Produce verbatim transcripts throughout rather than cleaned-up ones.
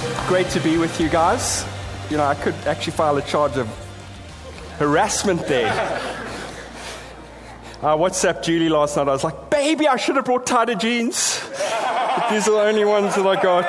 Great to be with you guys. You know, I could actually file a charge of harassment there. I WhatsApped Julie last night. I was like, baby, I should have brought tighter jeans. But these are the only ones that I got.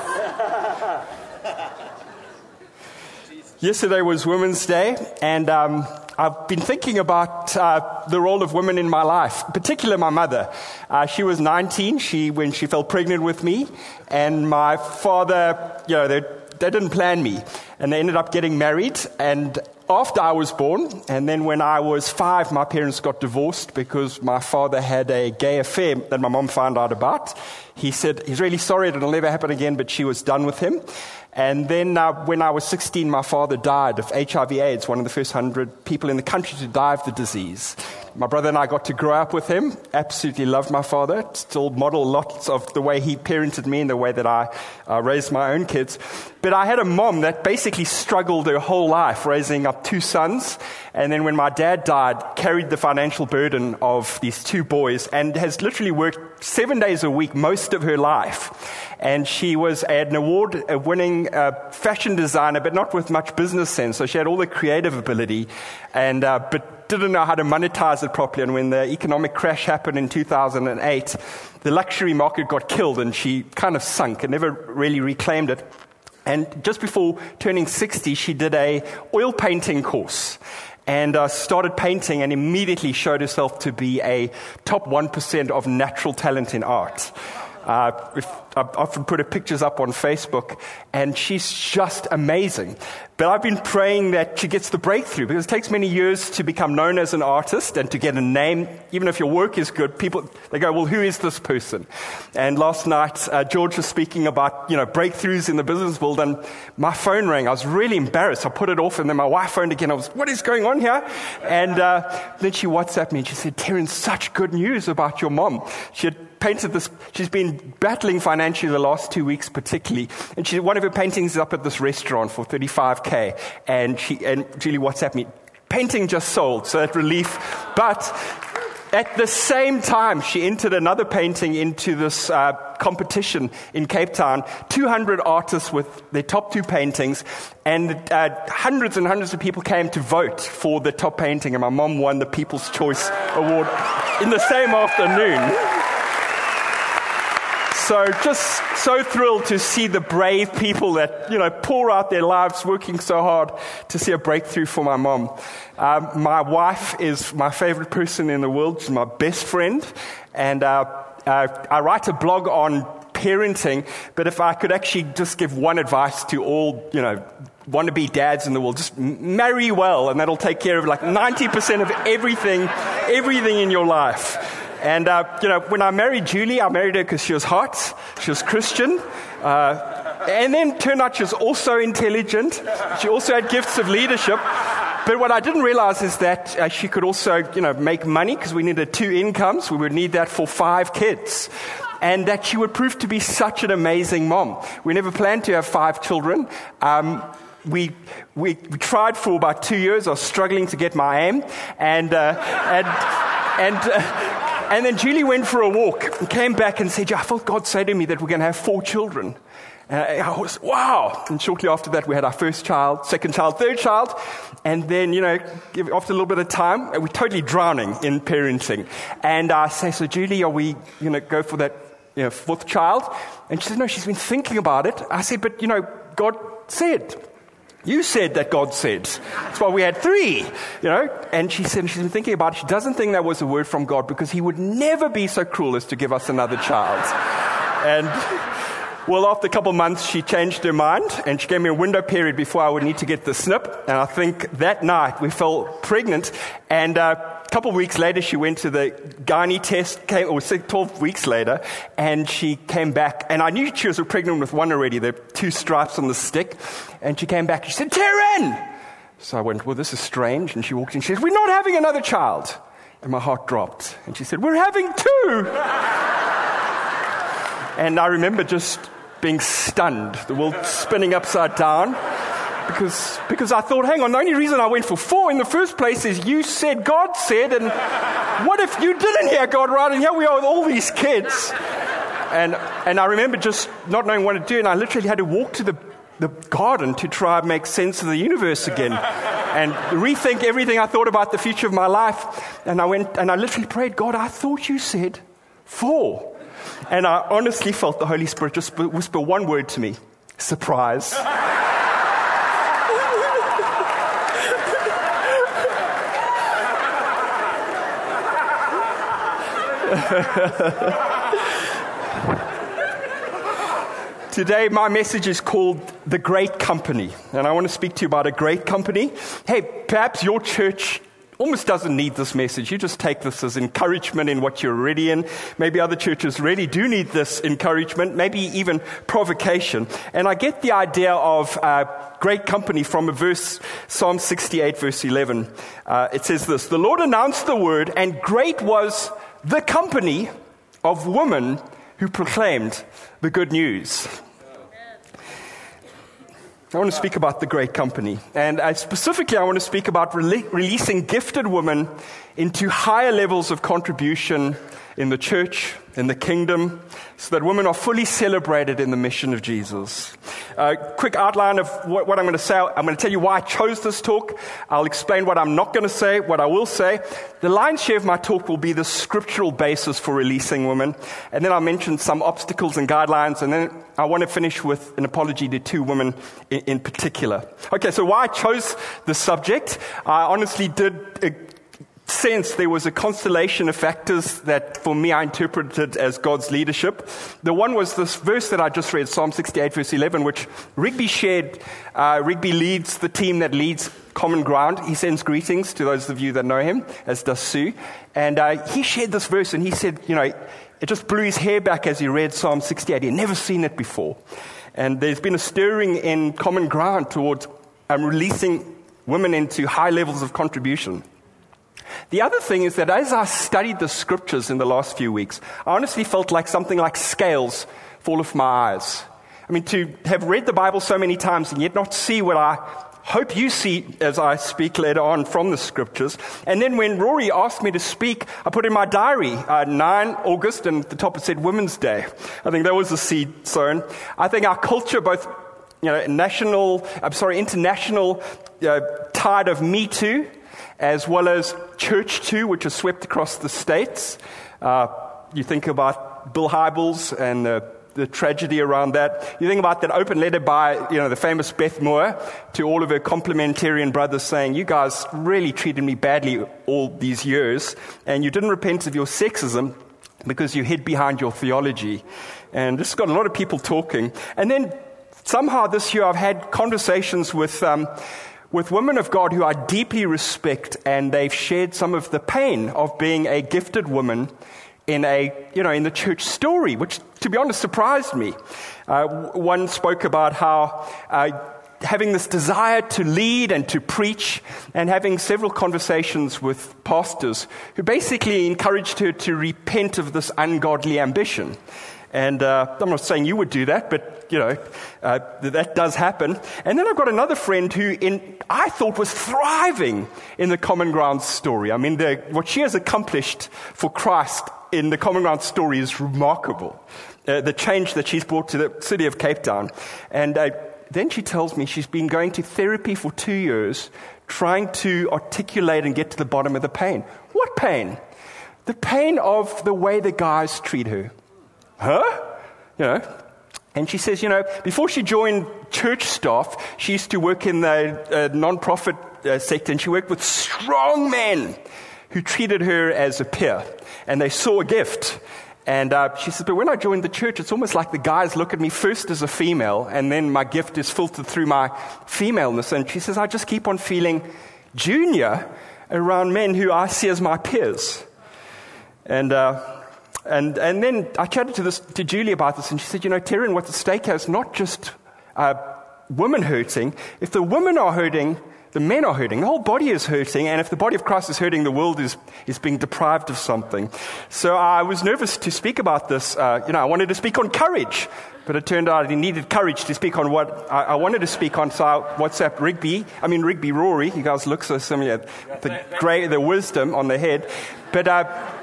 Yesterday was Women's Day, and um, I've been thinking about uh, the role of women in my life, particularly my mother. Uh, she was nineteen she, when she fell pregnant with me, and my father, you know, they, they didn't plan me, and they ended up getting married, and after I was born, and then when I was five, my parents got divorced because my father had a gay affair that my mom found out about. He said he's really sorry, it'll never happen again, but she was done with him. And then uh, when I was sixteen, my father died of H I V AIDS, one of the first hundred people in the country to die of the disease. My brother and I got to grow up with him, absolutely loved my father, still model lots of the way he parented me and the way that I uh, raised my own kids. But I had a mom that basically struggled her whole life raising up two sons. And then when my dad died, carried the financial burden of these two boys and has literally worked seven days a week most of her life. And she was an award-winning uh, fashion designer, but not with much business sense. So she had all the creative ability, and uh, but didn't know how to monetize it properly. And when the economic crash happened in two thousand eight, the luxury market got killed, and she kind of sunk and never really reclaimed it. And just before turning sixty, she did a oil painting course and uh, started painting, and immediately showed herself to be a top one percent of natural talent in art. Uh, if, I often put her pictures up on Facebook, and she's just amazing. But I've been praying that she gets the breakthrough, because it takes many years to become known as an artist and to get a name. Even if your work is good, people, they go, well, who is this person? And last night, uh, George was speaking about, you know, breakthroughs in the business world, and my phone rang. I was really embarrassed. I put it off, and then my wife phoned again. I was, what is going on here? And uh, then she WhatsApped me, and she said, Terence, such good news about your mom. She had painted this, she's been battling financially the last two weeks particularly, and she, one of her paintings is up at this restaurant for thirty-five K, and she, and Julie WhatsApped me, painting just sold, so that relief. But at the same time, she entered another painting into this uh, competition in Cape Town, two hundred artists with their top two paintings, and uh, hundreds and hundreds of people came to vote for the top painting, and my mom won the People's Choice Award in the same afternoon. So just so thrilled to see the brave people that, you know, pour out their lives working so hard to see a breakthrough for my mom. Um, my wife is my favorite person in the world. She's my best friend. And uh, uh, I write a blog on parenting, but if I could actually just give one advice to all, you know, wannabe dads in the world, just marry well, and that'll take care of like ninety percent of everything, everything in your life. And, uh, you know, when I married Julie, I married her because she was hot, she was Christian, uh, and then turned out she was also intelligent. She also had gifts of leadership. But what I didn't realize is that uh, she could also, you know, make money, because we needed two incomes. We would need that for five kids. And that she would prove to be such an amazing mom. We never planned to have five children. Um, we, we we tried for about two years. I was struggling to get my aim. And, uh, and, and, uh, And then Julie went for a walk and came back and said, yeah, I felt God say to me that we're going to have four children. And I was, wow. And shortly after that, we had our first child, second child, third child. And then, you know, after a little bit of time, we're totally drowning in parenting. And I say, so Julie, are we going to go for that, you know, fourth child? And she said, no, she's been thinking about it. I said, but, you know, God said. You said that God said. That's why we had three, you know. And she said she's been thinking about it. She doesn't think that was a word from God, because he would never be so cruel as to give us another child. And, well, after a couple of months, she changed her mind, and she gave me a window period before I would need to get the snip. And I think that night we fell pregnant. And uh, a couple of weeks later, she went to the gynae test, came, or twelve weeks later, and she came back. And I knew she was pregnant with one already, the two stripes on the stick. And she came back and she said, Terence! So I went, well, this is strange. And she walked in, she said, we're not having another child. And my heart dropped. And she said, we're having two! And I remember just being stunned, the world spinning upside down. Because because I thought, hang on, the only reason I went for four in the first place is you said, God said, and what if you didn't hear God right, and here we are with all these kids. and and I remember just not knowing what to do, and I literally had to walk to the the garden to try and make sense of the universe again and rethink everything I thought about the future of my life. And I went and I literally prayed, God, I thought you said four. And I honestly felt the Holy Spirit just whisper one word to me: surprise. Today, my message is called The Great Company, and I want to speak to you about a great company. Hey, perhaps your church almost doesn't need this message. You just take this as encouragement in what you're already in. Maybe other churches really do need this encouragement, maybe even provocation. And I get the idea of uh, great company from a verse, Psalm sixty-eight, verse eleven. Uh, it says this: "The Lord announced the word, and great was the company of women who proclaimed the good news." I want to speak about the great company. And I, specifically, I want to speak about rele- releasing gifted women into higher levels of contribution in the church, in the kingdom, so that women are fully celebrated in the mission of Jesus. A uh, quick outline of what, what I'm going to say. I'm going to tell you why I chose this talk. I'll explain what I'm not going to say, what I will say. The lion's share of my talk will be the scriptural basis for releasing women. And then I'll mention some obstacles and guidelines. And then I want to finish with an apology to two women in, in particular. Okay, so why I chose this subject, I honestly did uh, sense there was a constellation of factors that for me I interpreted as God's leadership. The one was this verse that I just read, Psalm sixty-eight verse eleven, which Rigby shared. Uh, Rigby leads the team that leads Common Ground. He sends greetings to those of you that know him, as does Sue. And uh, he shared this verse and he said, you know, it just blew his hair back as he read Psalm sixty-eight. He'd never seen it before. And there's been a stirring in Common Ground towards um, releasing women into high levels of contribution. The other thing is that as I studied the scriptures in the last few weeks, I honestly felt like something like scales fall off my eyes. I mean, to have read the Bible so many times and yet not see what I hope you see as I speak later on from the scriptures. And then when Rory asked me to speak, I put in my diary, uh, nine August, and at the top it said Women's Day. I think that was the seed sown. I think our culture, both you know, national, I'm sorry, international uh, tide of Me Too, as well as Church Too, which has swept across the states. Uh, you think about Bill Hybels and the, the tragedy around that. You think about that open letter by, you know, the famous Beth Moore to all of her complementarian brothers saying, you guys really treated me badly all these years, and you didn't repent of your sexism because you hid behind your theology. And this has got a lot of people talking. And then somehow this year I've had conversations with... Um, with women of God who I deeply respect, and they've shared some of the pain of being a gifted woman in a, you know, in the church story, which, to be honest, surprised me. Uh, one spoke about how uh, having this desire to lead and to preach, and having several conversations with pastors who basically encouraged her to repent of this ungodly ambition. And uh, I'm not saying you would do that, but, you know, uh, that does happen. And then I've got another friend who in, I thought was thriving in the Common Ground story. I mean, the, what she has accomplished for Christ in the Common Ground story is remarkable. Uh, the change that she's brought to the city of Cape Town. And uh, then she tells me she's been going to therapy for two years, trying to articulate and get to the bottom of the pain. What pain? The pain of the way the guys treat her. Huh? You know, and she says, you know, before she joined church staff, she used to work in the uh, non-profit uh, sector, and she worked with strong men who treated her as a peer, and they saw a gift. And uh, she says, but when I joined the church, it's almost like the guys look at me first as a female, and then my gift is filtered through my femaleness. And she says, I just keep on feeling junior around men who I see as my peers. And... Uh, And and then I chatted to this to Julie about this, and she said, you know, Terran, what's at stake here is not just uh, women hurting. If the women are hurting, the men are hurting. The whole body is hurting, and if the body of Christ is hurting, the world is, is being deprived of something. So I was nervous to speak about this. Uh, you know, I wanted to speak on courage, but it turned out I needed courage to speak on what I, I wanted to speak on. So I WhatsApp Rigby, I mean Rigby Rory. You guys look so similar. The grey, the wisdom on the head. But... Uh,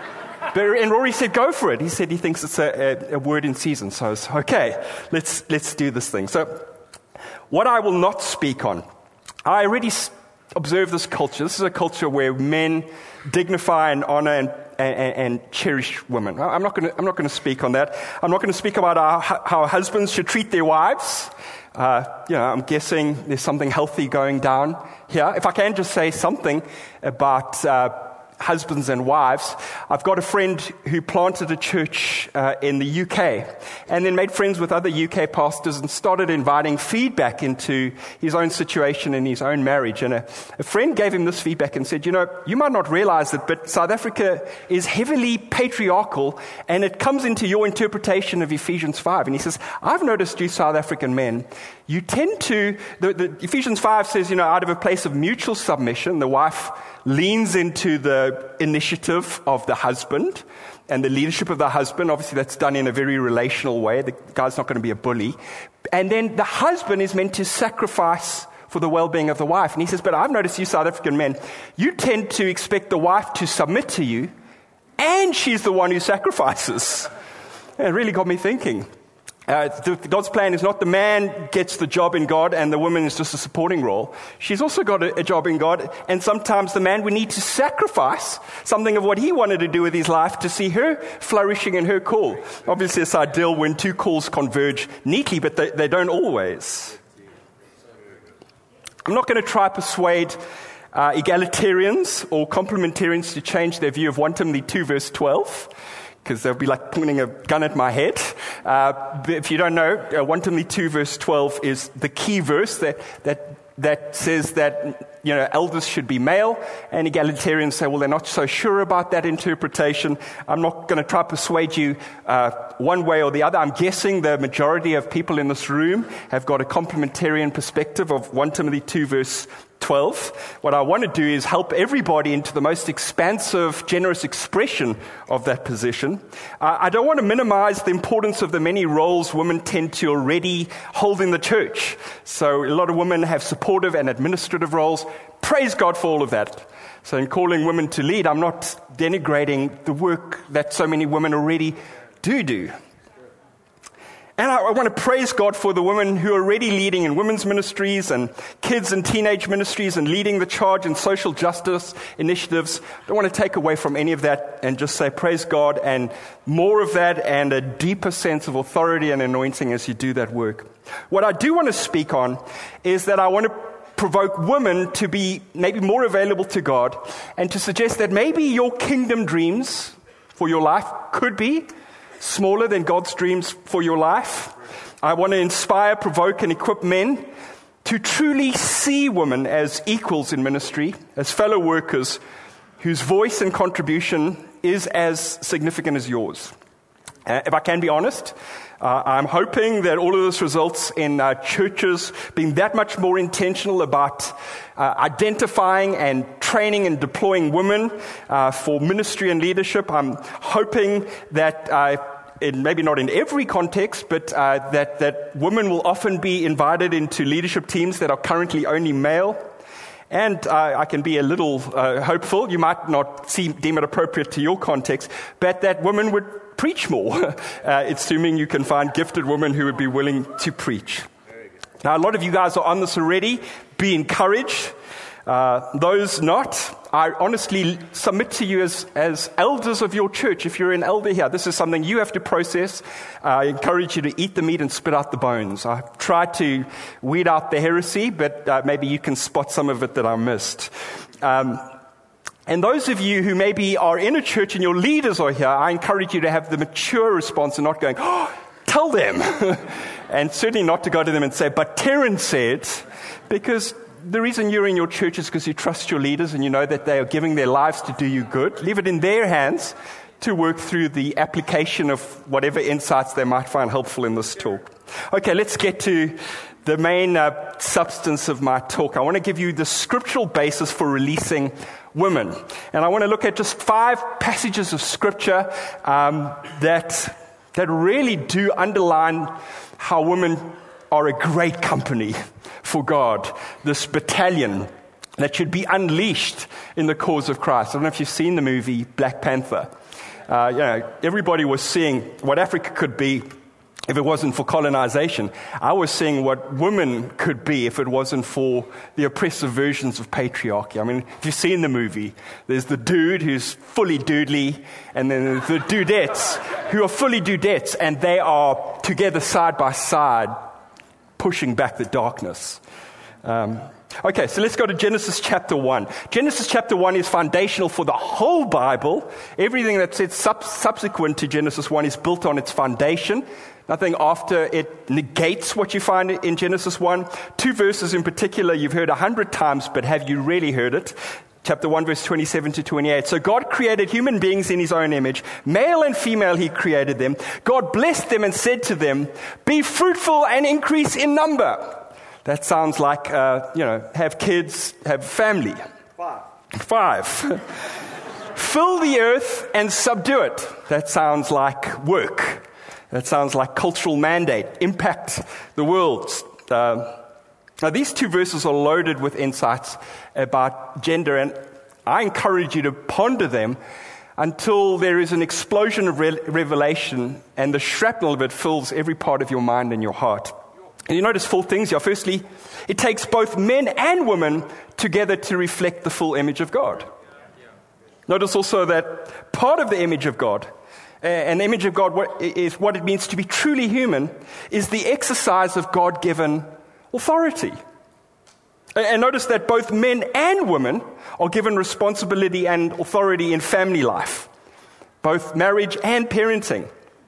but and Rory said, go for it. He said he thinks it's a, a, a word in season. So I was, okay, let's, let's do this thing. So what I will not speak on, I already observe this culture. This is a culture where men dignify and honor and, and, and cherish women. I'm not going to, I'm not going to speak on that. I'm not going to speak about our, how husbands should treat their wives. Uh, you know, I'm guessing there's something healthy going down here. If I can just say something about uh, husbands and wives, I've got a friend who planted a church uh, in the U K and then made friends with other U K pastors and started inviting feedback into his own situation in his own marriage. And a, a friend gave him this feedback and said, you know, you might not realize it, but South Africa is heavily patriarchal and it comes into your interpretation of Ephesians five. And he says, I've noticed you South African men, you tend to, the, the Ephesians five says, you know, out of a place of mutual submission, the wife leans into the initiative of the husband and the leadership of the husband. Obviously, that's done in a very relational way. The guy's not going to be a bully. And then the husband is meant to sacrifice for the well-being of the wife. And he says, but I've noticed you South African men, you tend to expect the wife to submit to you, and she's the one who sacrifices. And it really got me thinking. Uh, the, God's plan is not the man gets the job in God and the woman is just a supporting role. She's also got a, a job in God, and sometimes the man would need to sacrifice something of what he wanted to do with his life to see her flourishing in her call. Obviously, it's ideal when two calls converge neatly, but they, they don't always. I'm not going to try to persuade uh, egalitarians or complementarians to change their view of First Timothy two, verse twelve. Because they'll be like pointing a gun at my head. Uh, if you don't know, uh, First Timothy two verse twelve is the key verse that, that, that says that, you know, elders should be male, and egalitarians say, well, they're not so sure about that interpretation. I'm not going to try to persuade you uh, one way or the other. I'm guessing the majority of people in this room have got a complementarian perspective of First Timothy two verse twelve. What I want to do is help everybody into the most expansive, generous expression of that position. Uh, I don't want to minimize the importance of the many roles women tend to already hold in the church. So a lot of women have supportive and administrative roles. Praise God for all of that. So in calling women to lead, I'm not denigrating the work that so many women already do do. And I, I want to praise God for the women who are already leading in women's ministries and kids and teenage ministries and leading the charge in social justice initiatives. I don't want to take away from any of that and just say praise God and more of that and a deeper sense of authority and anointing as you do that work. What I do want to speak on is that I want to provoke women to be maybe more available to God and to suggest that maybe your kingdom dreams for your life could be smaller than God's dreams for your life. I want to inspire, provoke, and equip men to truly see women as equals in ministry, as fellow workers whose voice and contribution is as significant as yours. Uh, if I can be honest, uh, I'm hoping that all of this results in uh, churches being that much more intentional about uh, identifying and training and deploying women uh, for ministry and leadership. I'm hoping that, uh, in, maybe not in every context, but uh, that, that women will often be invited into leadership teams that are currently only male. And uh, I can be a little uh, hopeful. You might not see, deem it appropriate to your context, but that women would preach more. uh, assuming you can find gifted women who would be willing to preach. Now, a lot of you guys are on this already. Be encouraged. Uh, those not, I honestly submit to you as, as elders of your church. If you're an elder here, this is something you have to process. Uh, I encourage you to eat the meat and spit out the bones. I try to weed out the heresy, but uh, maybe you can spot some of it that I missed. Um, and those of you who maybe are in a church and your leaders are here, I encourage you to have the mature response and not going, oh, tell them. And certainly not to go to them and say, but Terence said, because the reason you're in your church is because you trust your leaders and you know that they are giving their lives to do you good. Leave it in their hands to work through the application of whatever insights they might find helpful in this talk. Okay, let's get to the main uh, substance of my talk. I want to give you the scriptural basis for releasing women. And I want to look at just five passages of scripture um, that, that really do underline how women are a great company for God, this battalion that should be unleashed in the cause of Christ. I don't know if you've seen the movie Black Panther. Uh, you know, everybody was seeing what Africa could be if it wasn't for colonization. I was seeing what women could be if it wasn't for the oppressive versions of patriarchy. I mean, if you've seen the movie, there's the dude who's fully doodly, and then there's the dudettes who are fully dudettes, and they are together side by side, pushing back the darkness. Um, okay, so let's go to Genesis chapter one. Genesis chapter one is foundational for the whole Bible. Everything that's sub- subsequent to Genesis one is built on its foundation. Nothing after it negates what you find in Genesis one. Two verses in particular you've heard a hundred times, but have you really heard it? Chapter one, verse twenty-seven to twenty-eight. So God created human beings in his own image. Male and female he created them. God blessed them and said to them, "Be fruitful and increase in number." That sounds like, uh, you know, have kids, have family. Five. Five. Fill the earth and subdue it. That sounds like work. That sounds like cultural mandate. Impact the world. Uh, now, these two verses are loaded with insights about gender, and I encourage you to ponder them until there is an explosion of re- revelation, and the shrapnel of it fills every part of your mind and your heart. And you notice four things here. Firstly, it takes both men and women together to reflect the full image of God. Notice also that part of the image of God, an image of God what is what it means to be truly human, is the exercise of God-given authority. And notice that both men and women are given responsibility and authority in family life, both marriage and parenting.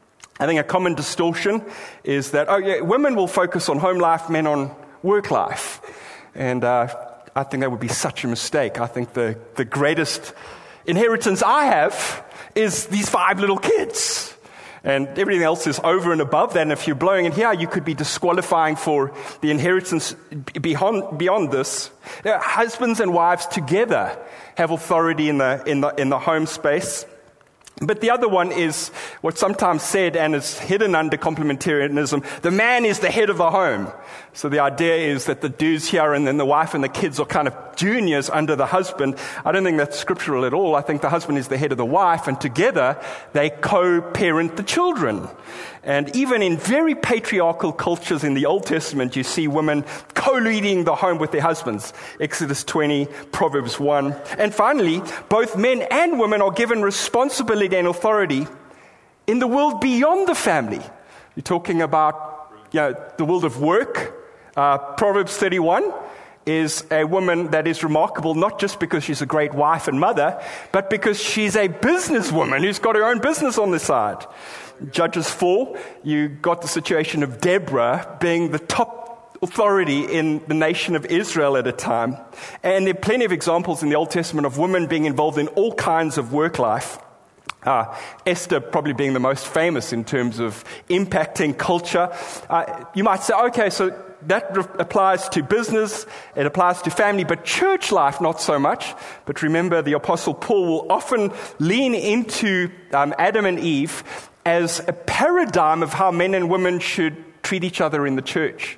I think a common distortion is that, oh yeah, women will focus on home life, men on work life. And uh, I think that would be such a mistake. I think the, the greatest inheritance I have is these five little kids. And everything else is over and above that. And if you're blowing it here, you could be disqualifying for the inheritance beyond, beyond this. You know, husbands and wives together have authority in the, in the, in the home space. But the other one is what's sometimes said and is hidden under complementarianism. The man is the head of the home. So the idea is that the dude's here and then the wife and the kids are kind of juniors under the husband. I don't think that's scriptural at all. I think the husband is the head of the wife, and together they co-parent the children. And even in very patriarchal cultures in the Old Testament, you see women co-leading the home with their husbands. Exodus twenty, Proverbs one. And finally, both men and women are given responsibility and authority in the world beyond the family. You're talking about, you know, the world of work. Uh, Proverbs thirty-one is a woman that is remarkable not just because she's a great wife and mother, but because she's a businesswoman who's got her own business on the side. Judges four, you got the situation of Deborah being the top authority in the nation of Israel at a time. And there are plenty of examples in the Old Testament of women being involved in all kinds of work life. Uh, Esther probably being the most famous in terms of impacting culture. Uh, you might say, okay, so that re- applies to business, it applies to family, but church life not so much. But remember, the Apostle Paul will often lean into um, Adam and Eve as a paradigm of how men and women should treat each other in the church.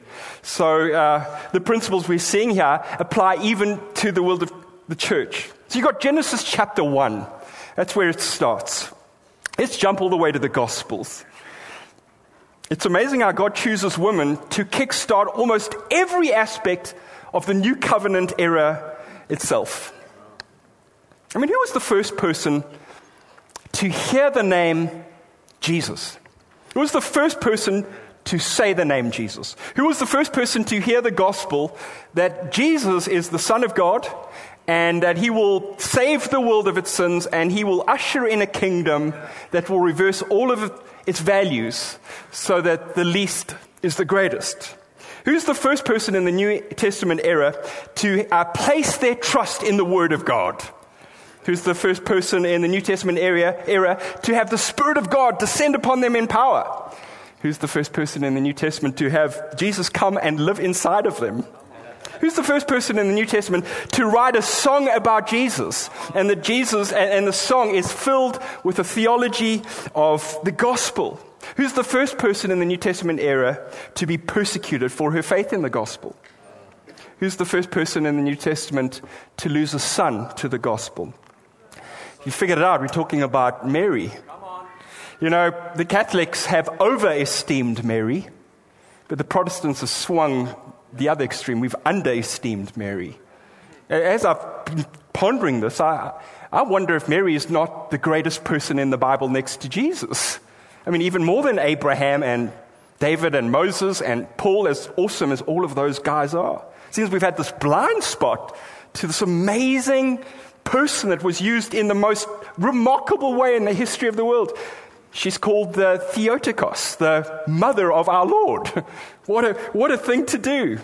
So uh, the principles we're seeing here apply even to the world of the church. So you've got Genesis chapter one. That's where it starts. Let's jump all the way to the Gospels. It's amazing how God chooses women to kickstart almost every aspect of the New Covenant era itself. I mean, who was the first person to hear the name Jesus? Who was the first person to say the name Jesus? Who was the first person to hear the gospel that Jesus is the Son of God and that he will save the world of its sins and he will usher in a kingdom that will reverse all of its values so that the least is the greatest? Who's the first person in the New Testament era to uh, place their trust in the Word of God? Who's the first person in the New Testament era, era to have the Spirit of God descend upon them in power? Who's the first person in the New Testament to have Jesus come and live inside of them? Who's the first person in the New Testament to write a song about Jesus? And that Jesus, and, and the song is filled with a theology of the gospel. Who's the first person in the New Testament era to be persecuted for her faith in the gospel? Who's the first person in the New Testament to lose a son to the gospel? You figured it out. We're talking about Mary. You know, the Catholics have over-esteemed Mary, but the Protestants have swung the other extreme. We've under-esteemed Mary. As I've been pondering this, I, I wonder if Mary is not the greatest person in the Bible next to Jesus. I mean, even more than Abraham and David and Moses and Paul, as awesome as all of those guys are. It seems we've had this blind spot to this amazing person that was used in the most remarkable way in the history of the world. She's called the Theotokos, the mother of our Lord. What a, what a thing to do.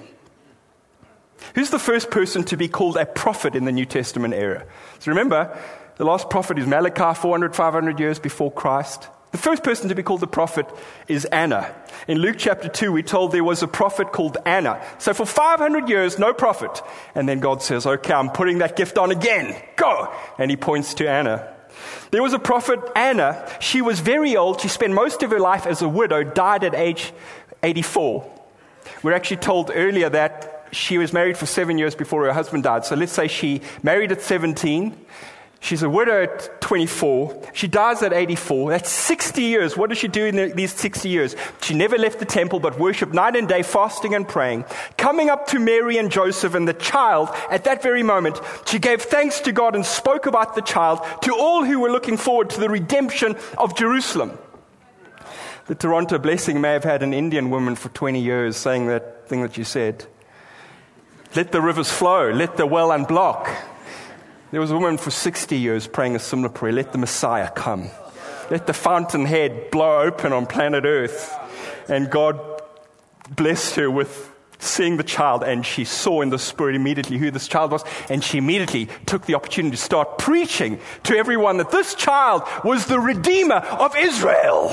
Who's the first person to be called a prophet in the New Testament era? So remember, the last prophet is Malachi, four hundred, five hundred years before Christ. The first person to be called the prophet is Anna. In Luke chapter two, we're told there was a prophet called Anna. So for five hundred years, no prophet. And then God says, okay, I'm putting that gift on again. Go! And he points to Anna. There was a prophet, Anna. She was very old. She spent most of her life as a widow, died at age eighty-four. We're actually told earlier that she was married for seven years before her husband died. So let's say she married at seventeen. She's a widow at twenty-four. She dies at eighty-four. That's sixty years. What did she do in the, these sixty years? She never left the temple, but worshipped night and day, fasting and praying. Coming up to Mary and Joseph and the child, at that very moment, she gave thanks to God and spoke about the child to all who were looking forward to the redemption of Jerusalem. The Toronto Blessing may have had an Indian woman for twenty years saying that thing that you said. Let the rivers flow. Let the well unblock. There was a woman for sixty years praying a similar prayer. Let the Messiah come. Let the fountainhead blow open on planet Earth. And God blessed her with seeing the child, and she saw in the Spirit immediately who this child was, and she immediately took the opportunity to start preaching to everyone that this child was the Redeemer of Israel.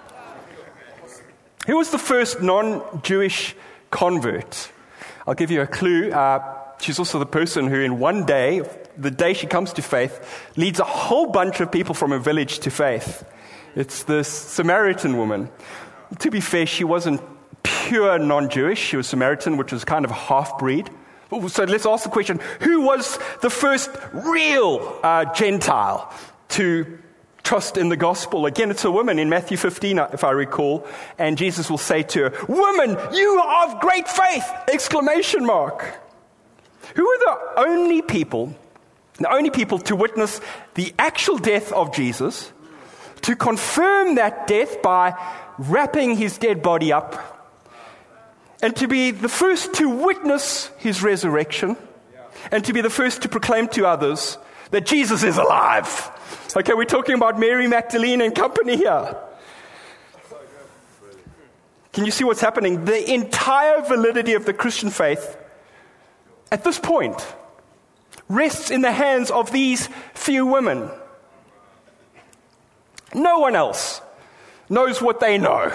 Who was the first non-Jewish convert? I'll give you a clue. Uh, she's also the person who in one day, the day she comes to faith, leads a whole bunch of people from a village to faith. It's this Samaritan woman. To be fair, she wasn't pure non-Jewish. She was Samaritan, which was kind of a half-breed. So let's ask the question, who was the first real uh, Gentile to trust in the gospel? Again, it's a woman in Matthew fifteen, if I recall, and Jesus will say to her, "Woman, you are of great faith!" Exclamation mark. Who are the only people, the only people to witness the actual death of Jesus, to confirm that death by wrapping his dead body up, and to be the first to witness his resurrection, and to be the first to proclaim to others that Jesus is alive? Okay, we're talking about Mary Magdalene and company here. Can you see what's happening? The entire validity of the Christian faith at this point rests in the hands of these few women. No one else knows what they know.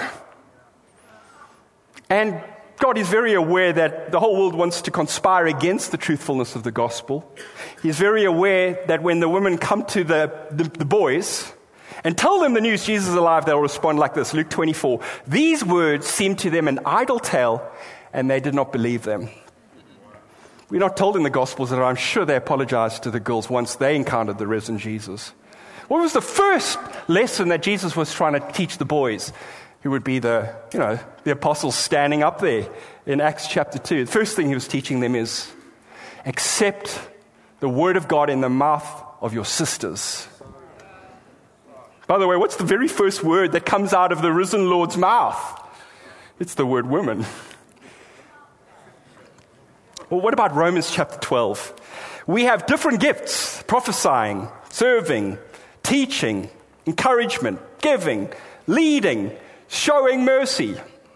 And God is very aware that the whole world wants to conspire against the truthfulness of the gospel. He's very aware that when the women come to the, the, the boys and tell them the news, Jesus is alive, they'll respond like this. Luke twenty-four. These words seemed to them an idle tale, and they did not believe them. We're not told in the Gospels that I'm sure they apologized to the girls once they encountered the risen Jesus. What was the first lesson that Jesus was trying to teach the boys? Who would be the, you know, the apostles standing up there in Acts chapter two. The first thing he was teaching them is, accept the word of God in the mouth of your sisters. By the way, what's the very first word that comes out of the risen Lord's mouth? It's the word woman. Well, what about Romans chapter twelve? We have different gifts: prophesying, serving, teaching, encouragement, giving, leading, showing mercy.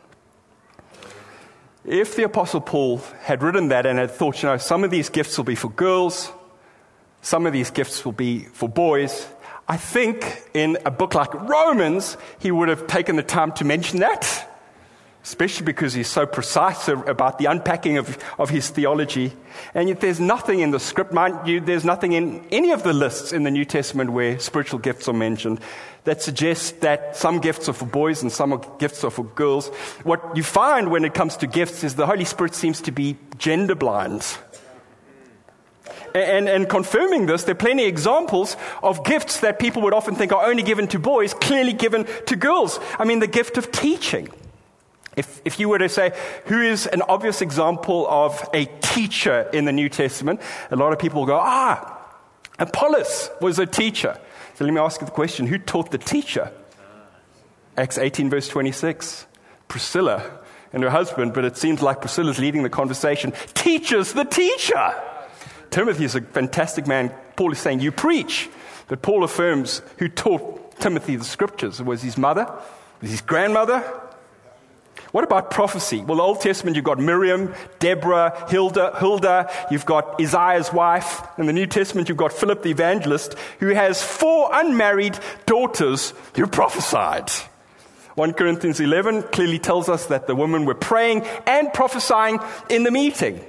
If the Apostle Paul had written that and had thought, you know, some of these gifts will be for girls, some of these gifts will be for boys, I think in a book like Romans, he would have taken the time to mention that, especially because he's so precise about the unpacking of, of his theology. And yet there's nothing in the script, mind you, there's nothing in any of the lists in the New Testament where spiritual gifts are mentioned that suggests that some gifts are for boys and some gifts are for girls. What you find when it comes to gifts is the Holy Spirit seems to be gender blind. And, and confirming this, there are plenty of examples of gifts that people would often think are only given to boys, clearly given to girls. I mean, the gift of teaching. If, if you were to say, who is an obvious example of a teacher in the New Testament, a lot of people will go, ah, Apollos was a teacher. So let me ask you the question, who taught the teacher? Acts eighteen, verse twenty-six. Priscilla and her husband, but it seems like Priscilla's leading the conversation, teaches the teacher. Timothy is a fantastic man. Paul is saying, you preach. But Paul affirms who taught Timothy the scriptures. It was his mother, it was his grandmother. What about prophecy? Well, the Old Testament, you've got Miriam, Deborah, Hilda, Hilda, you've got Isaiah's wife. In the New Testament, you've got Philip the evangelist, who has four unmarried daughters who prophesied. First Corinthians eleven clearly tells us that the women were praying and prophesying in the meeting.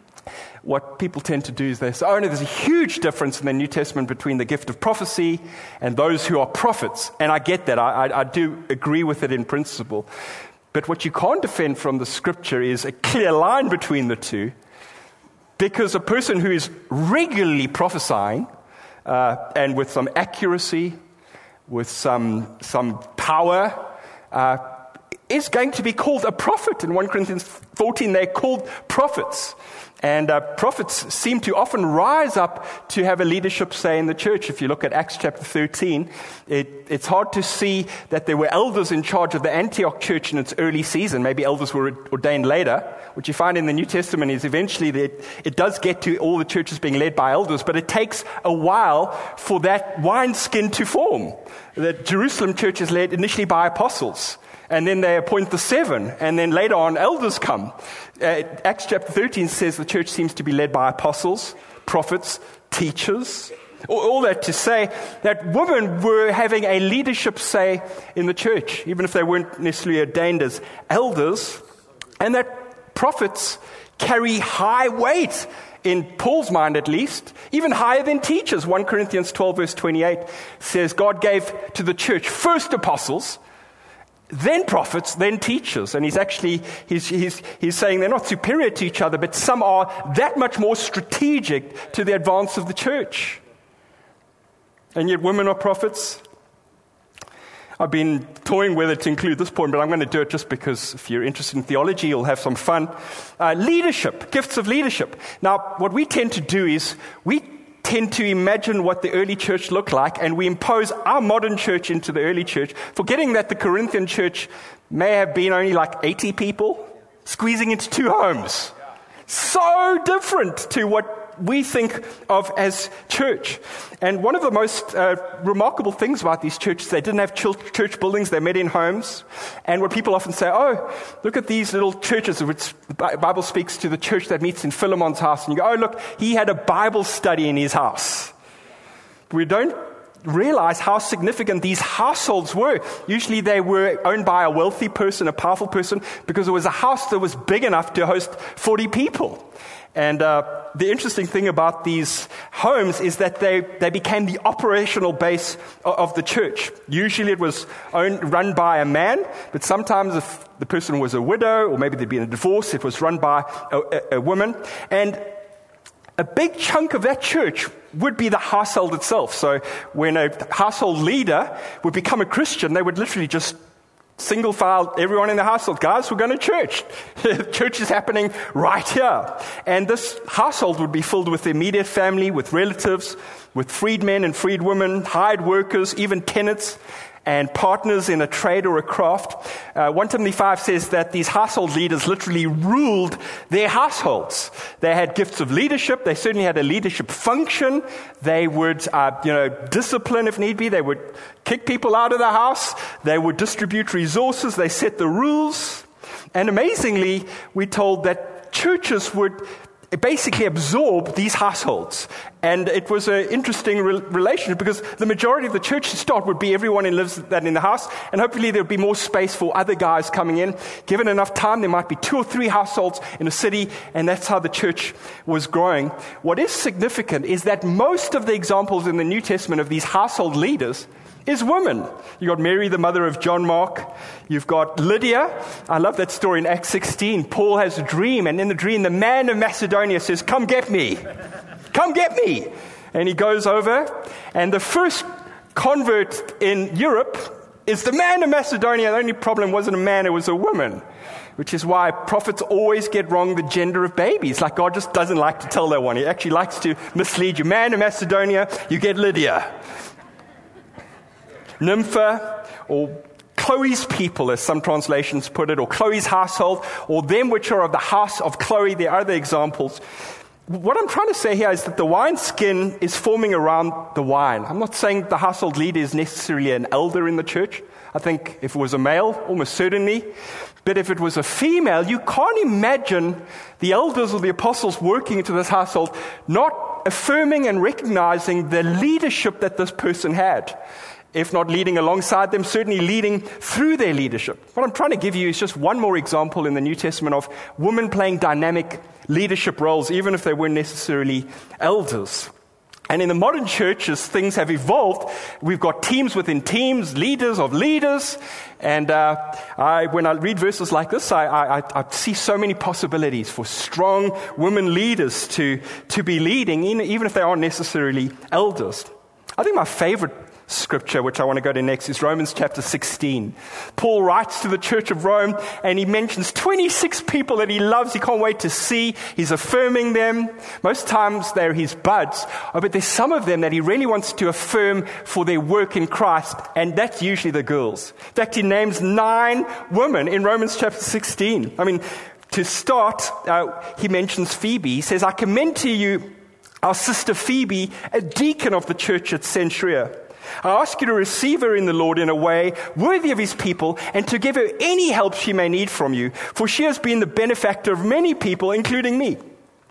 What people tend to do is they say, oh no, there's a huge difference in the New Testament between the gift of prophecy and those who are prophets. And I get that. I, I, I do agree with it in principle. But what you can't defend from the scripture is a clear line between the two, because a person who is regularly prophesying uh, and with some accuracy, with some some power, uh, is going to be called a prophet. In First Corinthians fourteen, they're called prophets. And uh, prophets seem to often rise up to have a leadership say in the church. If you look at Acts chapter thirteen, it, it's hard to see that there were elders in charge of the Antioch church in its early season. Maybe elders were ordained later. What you find in the New Testament is eventually that it does get to all the churches being led by elders, but it takes a while for that wineskin to form. The Jerusalem church is led initially by apostles. And then they appoint the seven, and then later on elders come. Uh, Acts chapter thirteen says the church seems to be led by apostles, prophets, teachers. All, all that to say that women were having a leadership say in the church, even if they weren't necessarily ordained as elders, and that prophets carry high weight, in Paul's mind at least, even higher than teachers. First Corinthians twelve verse twenty-eight says God gave to the church first apostles, then prophets, then teachers. And he's actually, he's, he's, he's saying they're not superior to each other, but some are that much more strategic to the advance of the church. And yet women are prophets. I've been toying whether to include this point, but I'm going to do it just because if you're interested in theology, you'll have some fun. Uh, leadership, gifts of leadership. Now, what we tend to do is we tend to imagine what the early church looked like, and we impose our modern church into the early church, forgetting that the Corinthian church may have been only like eighty people, squeezing into two homes. So different to what we think of as church. And one of the most uh, remarkable things about these churches, they didn't have church buildings, they met in homes. And what people often say, oh, look at these little churches, which the Bible speaks to the church that meets in Philemon's house. And you go, oh, look, he had a Bible study in his house. We don't realize how significant these households were. Usually they were owned by a wealthy person, a powerful person, because it was a house that was big enough to host forty people. And uh, the interesting thing about these homes is that they, they became the operational base of, of the church. Usually it was owned, run by a man, but sometimes if the person was a widow or maybe there'd been a divorce, it was run by a, a, a woman. And a big chunk of that church would be the household itself. So when a household leader would become a Christian, they would literally just single file everyone in the household. Guys, we're going to church. Church is happening right here. And this household would be filled with immediate family, with relatives, with freedmen and freedwomen, hired workers, even tenants, and partners in a trade or a craft. Uh, First Timothy five says that these household leaders literally ruled their households. They had gifts of leadership. They certainly had a leadership function. They would, uh, you know, discipline if need be. They would kick people out of the house. They would distribute resources. They set the rules. And amazingly, we're told that churches would basically absorb these households. And it was an interesting re- relationship because the majority of the church to start would be everyone who lives that in the house, and hopefully there would be more space for other guys coming in. Given enough time, there might be two or three households in a city, and that's how the church was growing. What is significant is that most of the examples in the New Testament of these household leaders is women. You've got Mary, the mother of John Mark. You've got Lydia. I love that story in Acts sixteen. Paul has a dream, and in the dream, the man of Macedonia says, come get me. come get me. And he goes over, and the first convert in Europe is the man of Macedonia. The only problem wasn't a man, it was a woman. Which is why prophets always get wrong the gender of babies. Like God just doesn't like to tell that one. He actually likes to mislead you. Man of Macedonia, you get Lydia. Nympha, or Chloe's people, as some translations put it, or Chloe's household, or them which are of the house of Chloe. There are other examples. What I'm trying to say here is that the wineskin is forming around the wine. I'm not saying the household leader is necessarily an elder in the church. I think if it was a male, almost certainly. But if it was a female, you can't imagine the elders or the apostles working into this household not affirming and recognizing the leadership that this person had. If not leading alongside them, certainly leading through their leadership. What I'm trying to give you is just one more example in the New Testament of women playing dynamic leadership roles, even if they weren't necessarily elders. And in the modern church, as things have evolved, we've got teams within teams, leaders of leaders. And uh, I, when I read verses like this, I, I, I see so many possibilities for strong women leaders to, to be leading, even if they aren't necessarily elders. I think my favorite scripture, which I want to go to next, is Romans chapter sixteen. Paul writes to the church of Rome, and he mentions twenty-six people that he loves. He can't wait to see. He's affirming them. Most times they're his buds, oh, but there's some of them that he really wants to affirm for their work in Christ, and that's usually the girls. In fact, he names nine women in Romans chapter sixteen. I mean, to start, uh, he mentions Phoebe. He says, I commend to you our sister Phoebe, a deacon of the church at Cenchrea. I ask you to receive her in the Lord in a way worthy of his people, and to give her any help she may need from you, for she has been the benefactor of many people, including me.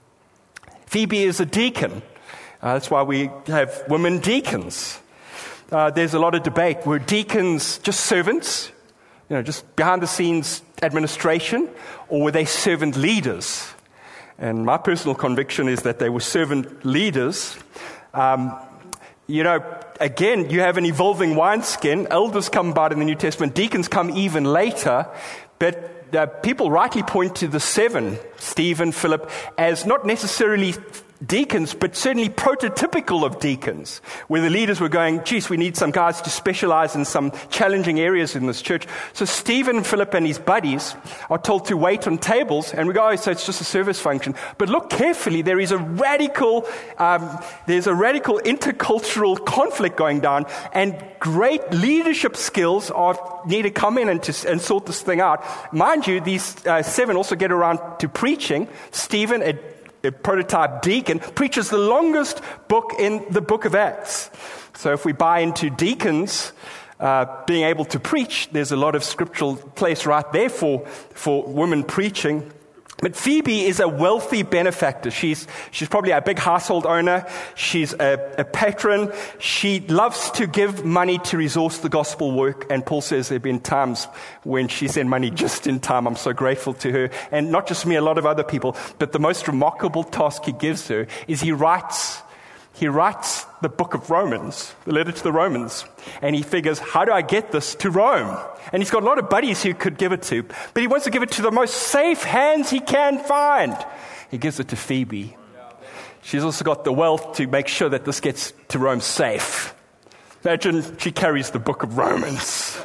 Phoebe is a deacon. Uh, that's why we have women deacons. Uh, there's a lot of debate. Were deacons just servants, you know, just behind the scenes administration, or were they servant leaders? And my personal conviction is that they were servant leaders. Um, you know, again, you have an evolving wineskin. Elders come about in the New Testament. Deacons come even later. But uh, people rightly point to the seven, Stephen, Philip, as not necessarily deacons, but certainly prototypical of deacons, where the leaders were going, geez, we need some guys to specialize in some challenging areas in this church. So Stephen, Philip, and his buddies are told to wait on tables, and we go, oh, so it's just a service function. But look carefully, there is a radical, um, there's a radical intercultural conflict going down, and great leadership skills are need to come in and, to, and sort this thing out. Mind you, these uh, seven also get around to preaching. Stephen, a A prototype deacon, preaches the longest book in the book of Acts. So if we buy into deacons uh, being able to preach, there's a lot of scriptural place right there for, for women preaching. But Phoebe is a wealthy benefactor. She's she's probably a big household owner. She's a, a patron. She loves to give money to resource the gospel work. And Paul says there have been times when she sent money just in time. I'm so grateful to her. And not just me, a lot of other people. But the most remarkable task he gives her is he writes He writes the book of Romans, the letter to the Romans. And he figures, how do I get this to Rome? And he's got a lot of buddies who could give it to, but he wants to give it to the most safe hands he can find. He gives it to Phoebe. She's also got the wealth to make sure that this gets to Rome safe. Imagine she carries the book of Romans.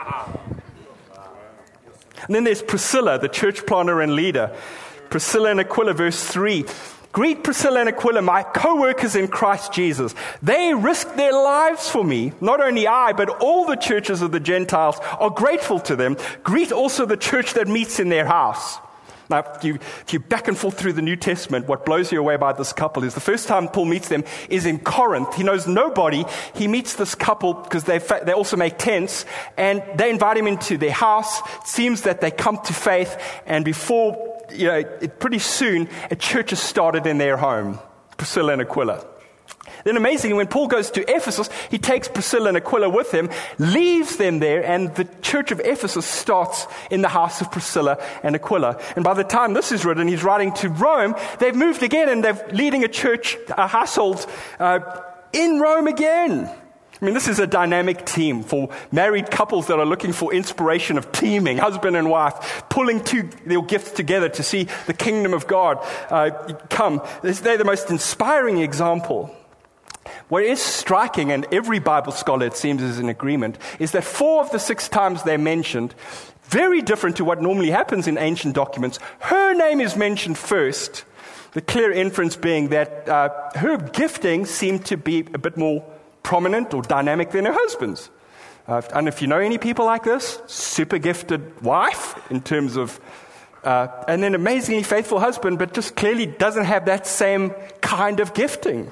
And then there's Priscilla, the church planner and leader. Priscilla and Aquila, verse three. Greet Priscilla and Aquila, my co-workers in Christ Jesus. They risked their lives for me. Not only I, but all the churches of the Gentiles are grateful to them. Greet also the church that meets in their house. Now, if you, if you back and forth through the New Testament, what blows you away about this couple is the first time Paul meets them is in Corinth. He knows nobody. He meets this couple because they they also make tents, and they invite him into their house. It seems that they come to faith, and before You know, it, pretty soon, a church is started in their home, Priscilla and Aquila. Then amazingly, when Paul goes to Ephesus, he takes Priscilla and Aquila with him, leaves them there, and the church of Ephesus starts in the house of Priscilla and Aquila. And by the time this is written, he's writing to Rome, they've moved again, and they're leading a church, a household uh, in Rome again. I mean, this is a dynamic team for married couples that are looking for inspiration of teaming, husband and wife, pulling two, their gifts together to see the kingdom of God uh, come. They're the most inspiring example. What is striking, and every Bible scholar, it seems, is in agreement, is that four of the six times they're mentioned, very different to what normally happens in ancient documents. Her name is mentioned first, the clear inference being that uh, her gifting seemed to be a bit more prominent or dynamic than her husband's. Uh, I don't know if you know any people like this. Super gifted wife in terms of, uh, and then amazingly faithful husband, but just clearly doesn't have that same kind of gifting.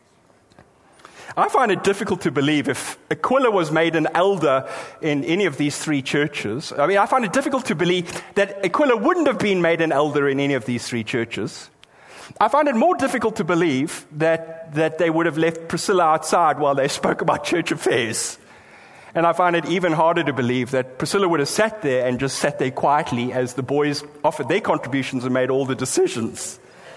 I find it difficult to believe if Aquila was made an elder in any of these three churches. I mean, I find it difficult to believe that Aquila wouldn't have been made an elder in any of these three churches. I find it more difficult to believe that, that they would have left Priscilla outside while they spoke about church affairs. And I find it even harder to believe that Priscilla would have sat there and just sat there quietly as the boys offered their contributions and made all the decisions.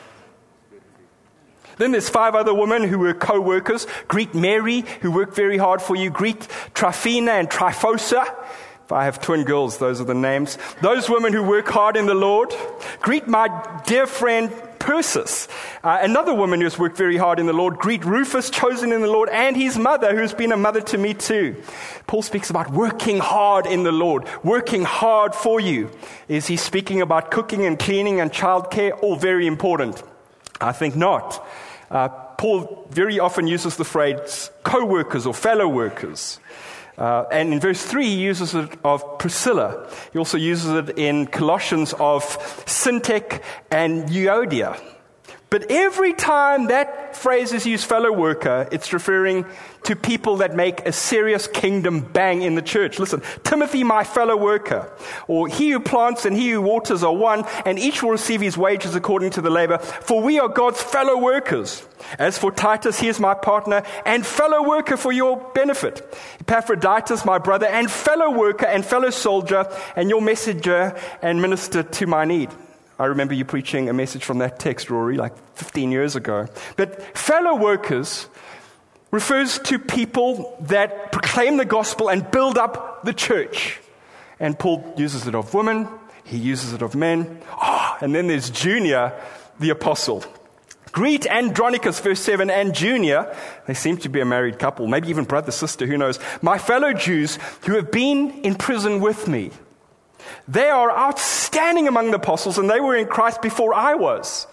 Then there's five other women who were co-workers. Greet Mary, who worked very hard for you. Greet Tryphena and Tryphosa. If I have twin girls, those are the names. Those women who work hard in the Lord. Greet my dear friend Persis, uh, another woman who has worked very hard in the Lord. Greet Rufus, chosen in the Lord, and his mother, who's been a mother to me too. Paul speaks about working hard in the Lord, working hard for you. Is he speaking about cooking and cleaning and childcare? All very important. I think not. Uh, Paul very often uses the phrase co-workers or fellow workers. Uh, and in verse three, he uses it of Priscilla. He also uses it in Colossians of Syntyche and Euodia. But every time that phrase is used, fellow worker, it's referring to people that make a serious kingdom bang in the church. Listen, Timothy, my fellow worker, or he who plants and he who waters are one, and each will receive his wages according to the labor, for we are God's fellow workers. As for Titus, he is my partner and fellow worker for your benefit. Epaphroditus, my brother and fellow worker and fellow soldier, and your messenger and minister to my need. I remember you preaching a message from that text, Rory, like fifteen years ago. But fellow workers refers to people that proclaim the gospel and build up the church. And Paul uses it of women, he uses it of men. Oh, and then there's Junia, the apostle. Greet Andronicus, verse seven, and Junia. They seem to be a married couple, maybe even brother, sister, who knows. My fellow Jews who have been in prison with me. They are outstanding among the apostles, and they were in Christ before I was.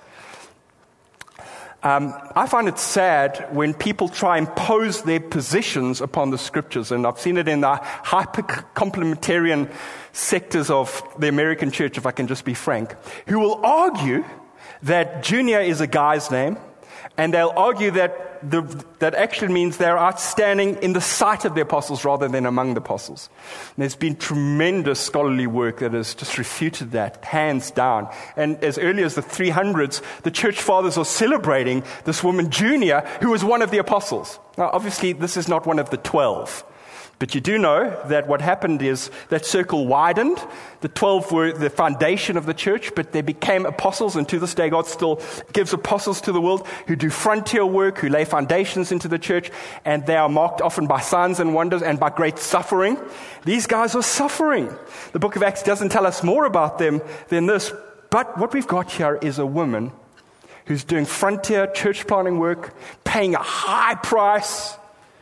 Um, I find it sad when people try and impose their positions upon the scriptures, and I've seen it in the hyper-complementarian sectors of the American church, if I can just be frank, who will argue that Junior is a guy's name, and they'll argue that the, that actually means they're outstanding in the sight of the apostles rather than among the apostles. And there's been tremendous scholarly work that has just refuted that, hands down. And as early as the three hundreds, the church fathers are celebrating this woman, Junia, who was one of the apostles. Now, obviously, this is not one of the twelve. But you do know that what happened is that circle widened. The twelve were the foundation of the church, but they became apostles. And to this day, God still gives apostles to the world who do frontier work, who lay foundations into the church. And they are marked often by signs and wonders and by great suffering. These guys are suffering. The book of Acts doesn't tell us more about them than this. But what we've got here is a woman who's doing frontier church planting work, paying a high price.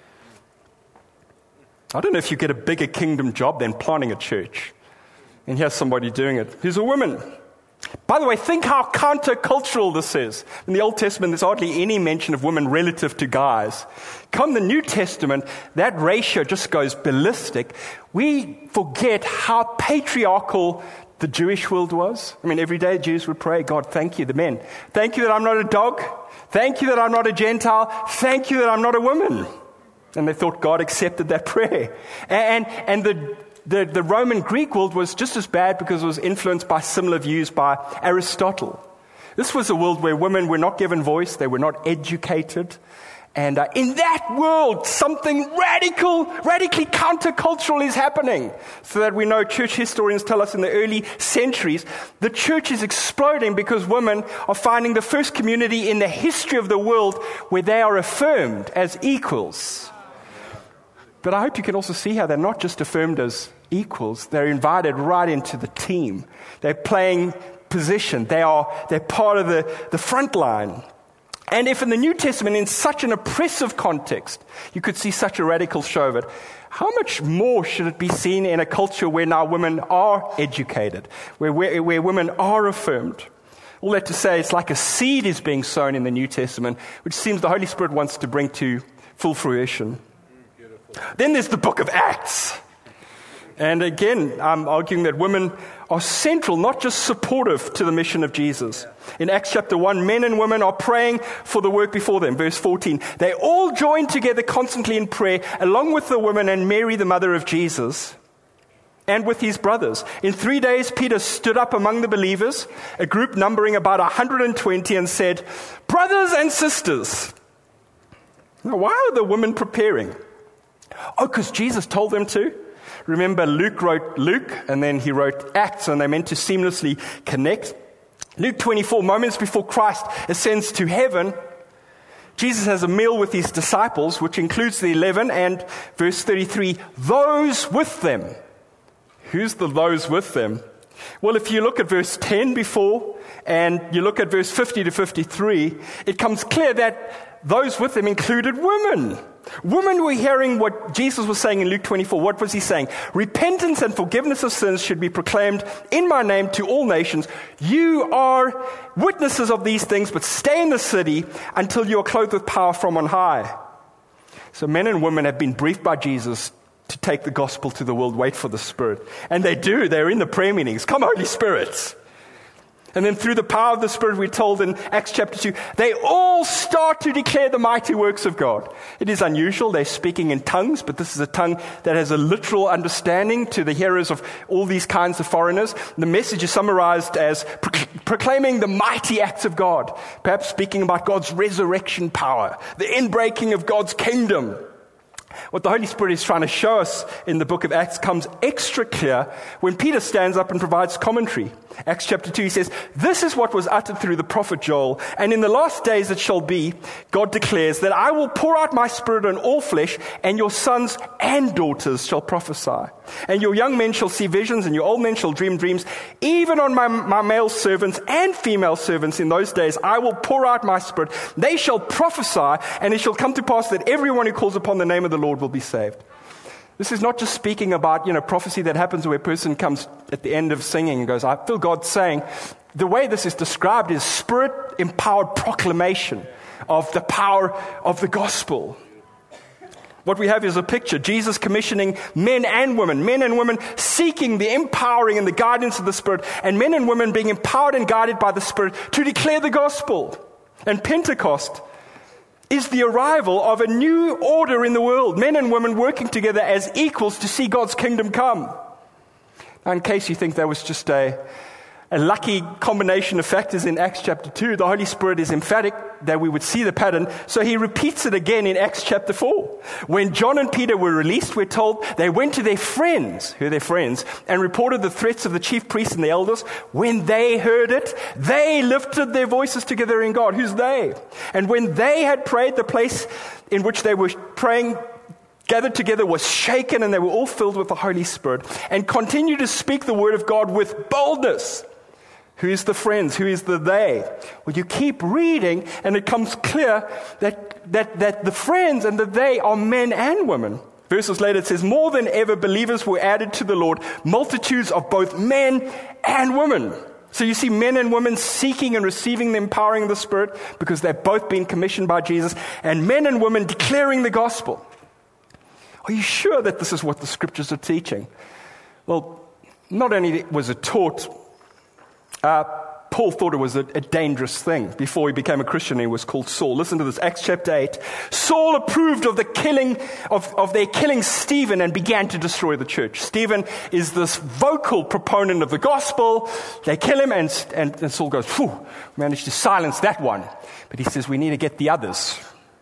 I don't know if you get a bigger kingdom job than planting a church. And here's somebody doing it who's a woman. By the way, think how countercultural this is. In the Old Testament, there's hardly any mention of women relative to guys. Come the New Testament, that ratio just goes ballistic. We forget how patriarchal the Jewish world was. I mean, every day Jews would pray, God, thank you, the men. Thank you that I'm not a dog. Thank you that I'm not a Gentile. Thank you that I'm not a woman. And they thought God accepted that prayer. And, and the, the, the Roman Greek world was just as bad because it was influenced by similar views by Aristotle. This was a world where women were not given voice, they were not educated. And uh, in that world, something radical, radically countercultural is happening. So that we know, church historians tell us in the early centuries, the church is exploding because women are finding the first community in the history of the world where they are affirmed as equals. But I hope you can also see how they're not just affirmed as equals. They're invited right into the team. They're playing position. They are, they're part of the, the front line. And if in the New Testament, in such an oppressive context, you could see such a radical show of it, how much more should it be seen in a culture where now women are educated, where, where, where women are affirmed? All that to say, it's like a seed is being sown in the New Testament, which seems the Holy Spirit wants to bring to full fruition. Beautiful. Then there's the book of Acts. And again, I'm arguing that women are central, not just supportive to the mission of Jesus. In Acts chapter one, men and women are praying for the work before them. Verse fourteen, they all join together constantly in prayer, along with the women and Mary, the mother of Jesus, and with his brothers. In three days, Peter stood up among the believers, a group numbering about one hundred twenty, and said, brothers and sisters. Now, why are the women preparing? Oh, because Jesus told them to. Remember, Luke wrote Luke, and then he wrote Acts, and they meant to seamlessly connect. Luke twenty-four, moments before Christ ascends to heaven, Jesus has a meal with his disciples, which includes the eleven, and verse thirty-three, those with them. Who's the those with them? Well, if you look at verse ten before, and you look at verse fifty to fifty-three, it comes clear that those with them included women. Women were hearing what Jesus was saying in Luke twenty-four. What was he saying? Repentance and forgiveness of sins should be proclaimed in my name to all nations. You are witnesses of these things, but stay in the city until you are clothed with power from on high. So men and women have been briefed by Jesus to take the gospel to the world, wait for the Spirit. And they do. They're in the prayer meetings. Come, Holy Spirit. And then through the power of the Spirit, we're told in Acts chapter two, they all start to declare the mighty works of God. It is unusual. They're speaking in tongues, but this is a tongue that has a literal understanding to the hearers of all these kinds of foreigners. The message is summarized as proclaiming the mighty acts of God, perhaps speaking about God's resurrection power, the inbreaking of God's kingdom. What the Holy Spirit is trying to show us in the book of Acts comes extra clear when Peter stands up and provides commentary. Acts chapter two, he says, this is what was uttered through the prophet Joel. And in the last days it shall be, God declares, that I will pour out my Spirit on all flesh, and your sons and daughters shall prophesy. And your young men shall see visions, and your old men shall dream dreams. Even on my, my male servants and female servants in those days, I will pour out my Spirit. They shall prophesy, and it shall come to pass that everyone who calls upon the name of the Lord will be saved. This is not just speaking about, you know, prophecy that happens where a person comes at the end of singing and goes, I feel God saying. The way this is described is Spirit-empowered proclamation of the power of the gospel. What we have is a picture, Jesus commissioning men and women, men and women seeking the empowering and the guidance of the Spirit, and men and women being empowered and guided by the Spirit to declare the gospel. And Pentecost is the arrival of a new order in the world, men and women working together as equals to see God's kingdom come. Now, in case you think that was just a, a lucky combination of factors in Acts chapter two, the Holy Spirit is emphatic that we would see the pattern, so he repeats it again in Acts chapter four. When John and Peter were released, we're told they went to their friends, who are their friends, and reported the threats of the chief priests and the elders. When they heard it, they lifted their voices together in God. Who's they? And when they had prayed, the place in which they were praying gathered together was shaken, and they were all filled with the Holy Spirit and continued to speak the word of God with boldness. Who is the friends? Who is the they? Well, you keep reading, and it comes clear that, that, that the friends and the they are men and women. Verses later, it says, more than ever, believers were added to the Lord, multitudes of both men and women. So you see men and women seeking and receiving the empowering of the Spirit because they've both been commissioned by Jesus, and men and women declaring the gospel. Are you sure that this is what the scriptures are teaching? Well, not only was it taught, Uh, Paul thought it was a, a dangerous thing. Before he became a Christian, he was called Saul. Listen to this, Acts chapter eight. Saul approved of the killing of, of their killing Stephen and began to destroy the church. Stephen is this vocal proponent of the gospel. They kill him, and, and, and Saul goes, phew, managed to silence that one. But he says, we need to get the others.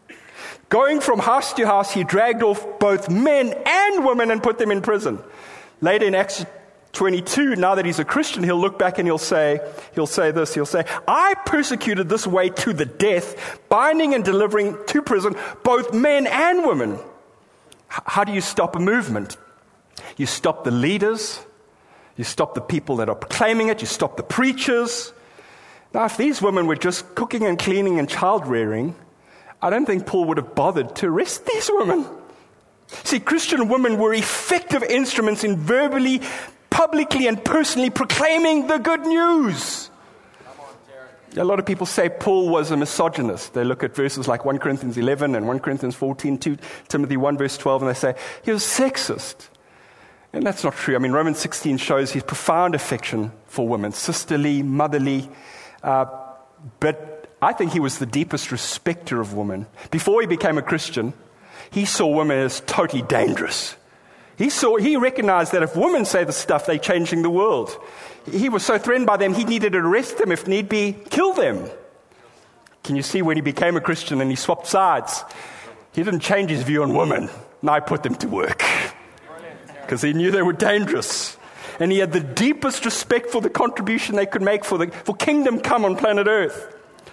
Going from house to house, he dragged off both men and women and put them in prison. Later in Acts twenty-two, now that he's a Christian, he'll look back and he'll say, he'll say this, he'll say, I persecuted this way to the death, binding and delivering to prison both men and women. H- how do you stop a movement? You stop the leaders. You stop the people that are proclaiming it. You stop the preachers. Now, if these women were just cooking and cleaning and child-rearing, I don't think Paul would have bothered to arrest these women. See, Christian women were effective instruments in verbally, publicly, and personally proclaiming the good news. A lot of people say Paul was a misogynist. They look at verses like First Corinthians eleven and First Corinthians fourteen, Second Timothy one verse twelve, and they say he was sexist. And that's not true. I mean, Romans sixteen shows his profound affection for women, sisterly, motherly. Uh, but I think he was the deepest respecter of women. Before he became a Christian, he saw women as totally dangerous. He saw, he recognized that if women say the stuff, they're changing the world. He was so threatened by them, he needed to arrest them, if need be, kill them. Can you see when he became a Christian and he swapped sides? He didn't change his view on women. Now he put them to work. Because he knew they were dangerous. And he had the deepest respect for the contribution they could make for the for kingdom come on planet Earth.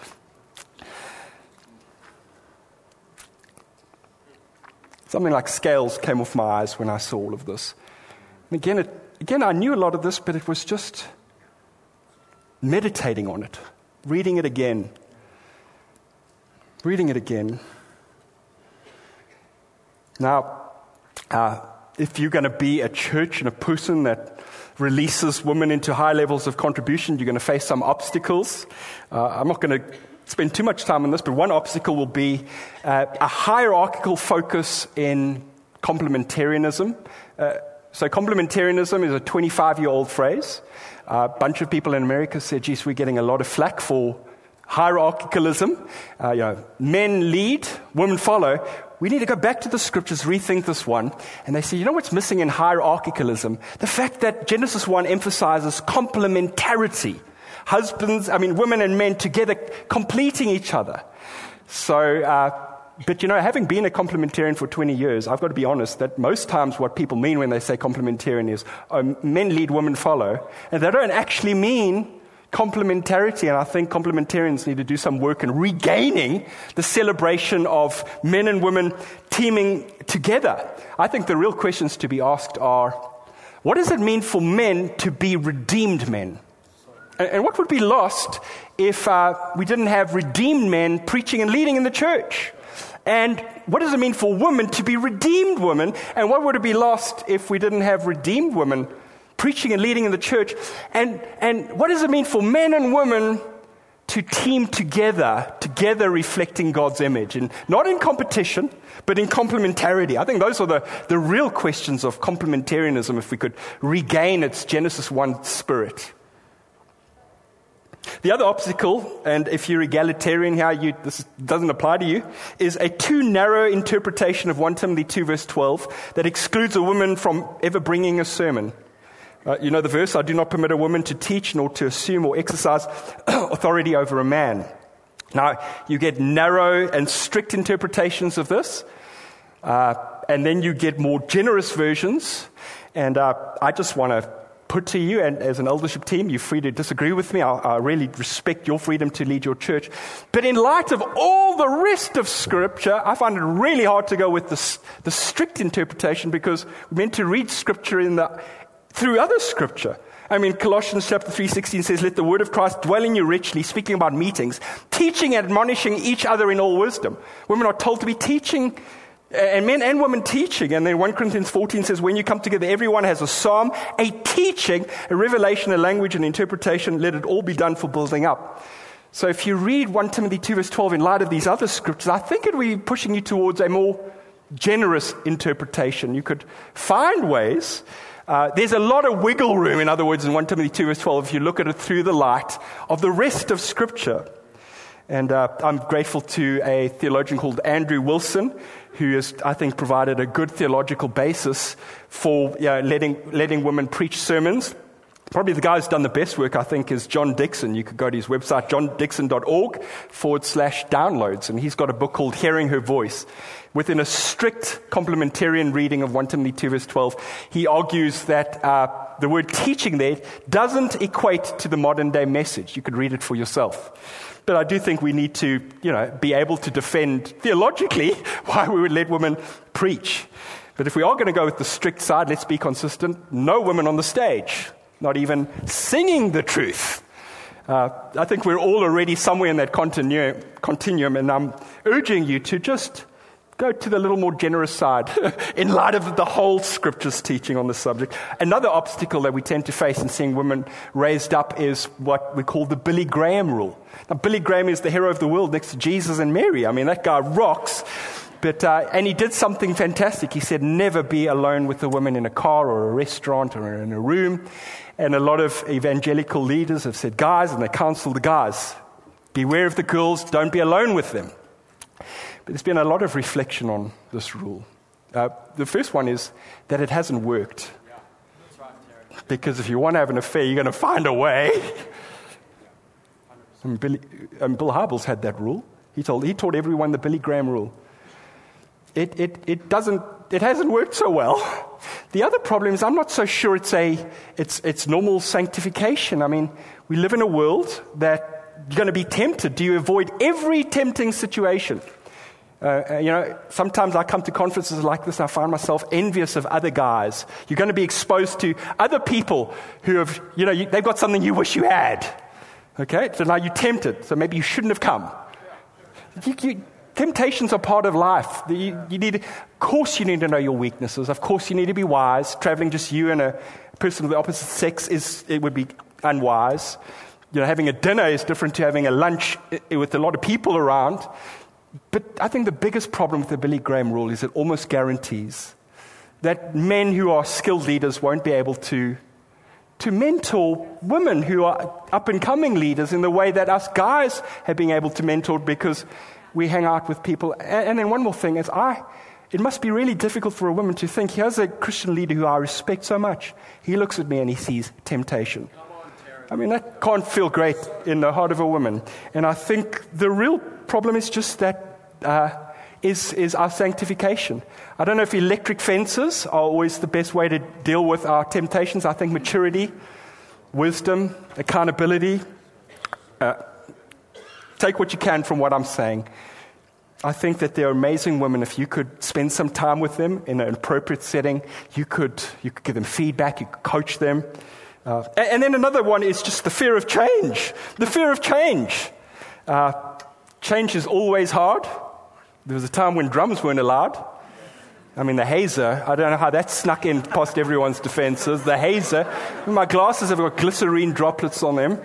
Something like scales came off my eyes when I saw all of this. And again, it, again, I knew a lot of this, but it was just meditating on it, reading it again, reading it again. Now, uh, if you're going to be a church and a person that releases women into high levels of contribution, you're going to face some obstacles. Uh, I'm not going to spend too much time on this, but one obstacle will be uh, a hierarchical focus in complementarianism. Uh, so complementarianism is a twenty-five-year-old phrase. Uh, a bunch of people in America said, geez, we're getting a lot of flack for hierarchicalism. Uh, you know, men lead, women follow. We need to go back to the scriptures, rethink this one. And they say, you know what's missing in hierarchicalism? The fact that Genesis one emphasizes complementarity. Husbands, I mean, women and men together completing each other. So, uh, but you know, having been a complementarian for twenty years, I've got to be honest that most times what people mean when they say complementarian is oh, men lead, women follow. And they don't actually mean complementarity. And I think complementarians need to do some work in regaining the celebration of men and women teaming together. I think the real questions to be asked are, what does it mean for men to be redeemed men? And what would be lost if uh, we didn't have redeemed men preaching and leading in the church? And what does it mean for women to be redeemed women? And what would it be lost if we didn't have redeemed women preaching and leading in the church? And and what does it mean for men and women to team together, together reflecting God's image? And not in competition, but in complementarity. I think those are the, the real questions of complementarianism if we could regain its Genesis one spirit. The other obstacle, and if you're egalitarian here, you, this doesn't apply to you, is a too narrow interpretation of First Timothy two verse twelve that excludes a woman from ever bringing a sermon. Uh, you know the verse, I do not permit a woman to teach nor to assume or exercise authority over a man. Now, you get narrow and strict interpretations of this, uh, and then you get more generous versions, and uh, I just want to put to you, and as an eldership team, you're free to disagree with me. I, I really respect your freedom to lead your church. But in light of all the rest of Scripture, I find it really hard to go with the, the strict interpretation because we're meant to read Scripture in the through other Scripture. I mean, Colossians chapter three sixteen says, let the word of Christ dwell in you richly, speaking about meetings, teaching and admonishing each other in all wisdom. Women are told to be teaching, and men and women teaching. And then First Corinthians fourteen says, when you come together, everyone has a psalm, a teaching, a revelation, a language, an interpretation. Let it all be done for building up. So if you read First Timothy two verse twelve in light of these other scriptures, I think it will be pushing you towards a more generous interpretation. You could find ways. Uh, there's a lot of wiggle room, in other words, in First Timothy two verse twelve, if you look at it through the light of the rest of Scripture. And uh, I'm grateful to a theologian called Andrew Wilson, who has, I think, provided a good theological basis for you know, letting letting women preach sermons. Probably the guy who's done the best work, I think, is John Dixon. You could go to his website, johndixon.org forward slash downloads. And he's got a book called Hearing Her Voice. Within a strict complementarian reading of First Timothy two verse twelve, he argues that uh, the word teaching there doesn't equate to the modern day message. You could read it for yourself. But I do think we need to, you know, be able to defend theologically why we would let women preach. But if we are going to go with the strict side, let's be consistent. No women on the stage, not even singing the truth. Uh, I think we're all already somewhere in that continu- continuum, and I'm urging you to just go to the little more generous side in light of the whole Scripture's teaching on this subject. Another obstacle that we tend to face in seeing women raised up is what we call the Billy Graham rule. Now, Billy Graham is the hero of the world next to Jesus and Mary. I mean, that guy rocks. But uh, and he did something fantastic. He said, never be alone with a woman in a car or a restaurant or in a room. And a lot of evangelical leaders have said, guys, and they counsel the guys, beware of the girls, don't be alone with them. But there's been a lot of reflection on this rule. Uh, the first one is that it hasn't worked. Yeah, that's right, because if you want to have an affair, you're going to find a way. And, Billy, and Bill Hybels had that rule. He told he taught everyone the Billy Graham rule. It it it doesn't it hasn't worked so well. The other problem is I'm not so sure it's a it's it's normal sanctification. I mean, we live in a world that you're going to be tempted. Do you avoid every tempting situation? Uh, you know, sometimes I come to conferences like this, I find myself envious of other guys. You're going to be exposed to other people who have, you know, you, they've got something you wish you had. Okay, so now you're tempted, so maybe you shouldn't have come. You, you, temptations are part of life. You, you need, of course you need to know your weaknesses. Of course you need to be wise. Traveling just you and a person of the opposite sex, is it would be unwise. You know, having a dinner is different to having a lunch with a lot of people around. But I think the biggest problem with the Billy Graham rule is it almost guarantees that men who are skilled leaders won't be able to to mentor women who are up-and-coming leaders in the way that us guys have been able to mentor because we hang out with people. And, and then one more thing is I, it must be really difficult for a woman to think, here's a Christian leader who I respect so much. He looks at me and he sees temptation. I mean, that can't feel great in the heart of a woman. And I think the real problem is just that, uh, is, is our sanctification. I don't know if electric fences are always the best way to deal with our temptations. I think maturity, wisdom, accountability. Uh, take what you can from what I'm saying. I think that there are amazing women. If you could spend some time with them in an appropriate setting, you could, you could give them feedback, you could coach them. Uh, and, and then another one is just the fear of change. The fear of change. Uh, change is always hard. There was a time when drums weren't allowed. I mean, the hazer, I don't know how that snuck in past everyone's defenses. The hazer, my glasses have got glycerine droplets on them.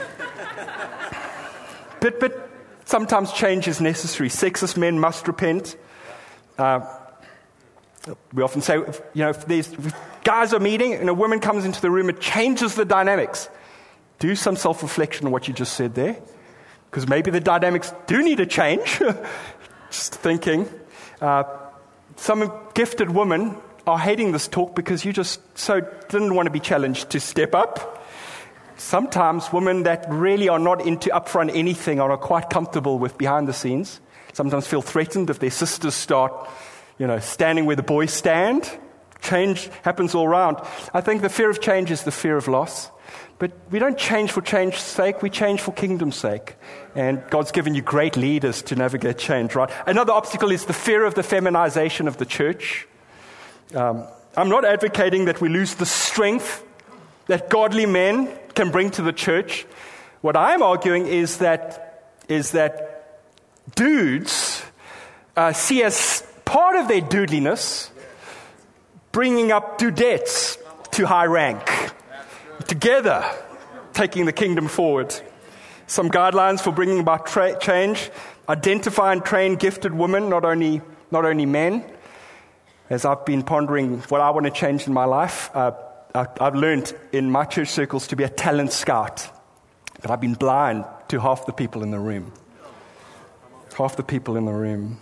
But, but sometimes change is necessary. Sexist men must repent. Uh, we often say, you know, if, there's, if guys are meeting and a woman comes into the room, it changes the dynamics. Do some self-reflection on what you just said there. Because maybe the dynamics do need a change. Just thinking. Uh, some gifted women are hating this talk because you just so didn't want to be challenged to step up. Sometimes women that really are not into upfront anything or are quite comfortable with behind the scenes sometimes feel threatened if their sisters start, you know, standing where the boys stand. Change happens all around. I think the fear of change is the fear of loss. But we don't change for change's sake, we change for kingdom's sake. And God's given you great leaders to navigate change, right? Another obstacle is the fear of the feminization of the church. Um, I'm not advocating that we lose the strength that godly men can bring to the church. What I'm arguing is that is that dudes uh, see as part of their dudeliness bringing up dudettes to high rank. Together, taking the kingdom forward. Some guidelines for bringing about tra- change. Identify and train gifted women, not only not only men. As I've been pondering what I want to change in my life, uh, I, I've learned in my church circles to be a talent scout. But I've been blind to half the people in the room. Half the people in the room.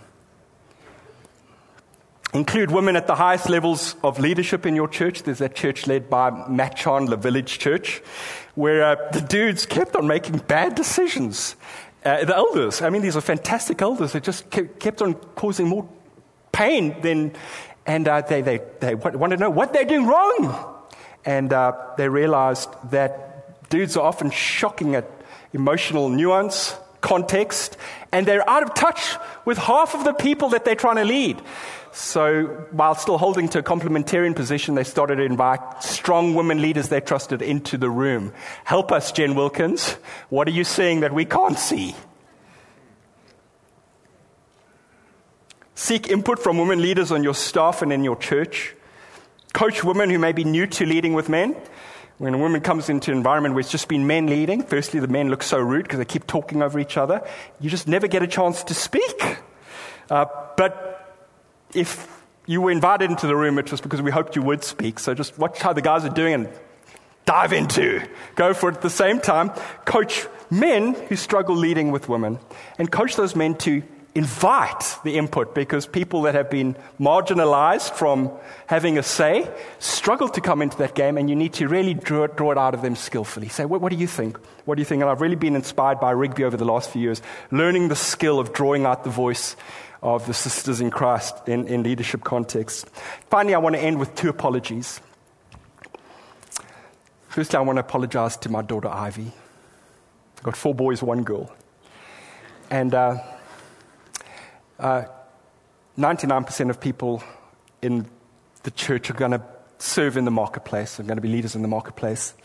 Include women at the highest levels of leadership in your church. There's that church led by Matt Chandler Village Church, where uh, the dudes kept on making bad decisions. Uh, the elders, I mean, these are fantastic elders. They just kept, kept on causing more pain than, and uh, they, they, they want to know what they're doing wrong. And uh, they realized that dudes are often shocking at emotional nuance, context, and they're out of touch with half of the people that they're trying to lead. So while still holding to a complementarian position, they started to invite strong women leaders they trusted into the room. Help us, Jen Wilkins. What are you seeing that we can't see? Seek input from women leaders on your staff and in your church. Coach women who may be new to leading with men. When a woman comes into an environment where it's just been men leading, firstly, the men look so rude because they keep talking over each other. You just never get a chance to speak. Uh, but if you were invited into the room, it was because we hoped you would speak. So just watch how the guys are doing and dive into. Go for it at the same time. Coach men who struggle leading with women. And coach those men to invite the input, because people that have been marginalized from having a say struggle to come into that game, and you need to really draw it, draw it out of them skillfully. Say, what, what do you think? What do you think? And I've really been inspired by Rigby over the last few years, learning the skill of drawing out the voice of the sisters in Christ in, in leadership context. Finally, I want to end with two apologies. Firstly, I want to apologize to my daughter, Ivy. I've got four boys, one girl. And uh, Uh, ninety-nine percent of people in the church are going to serve in the marketplace, are going to be leaders in the marketplace.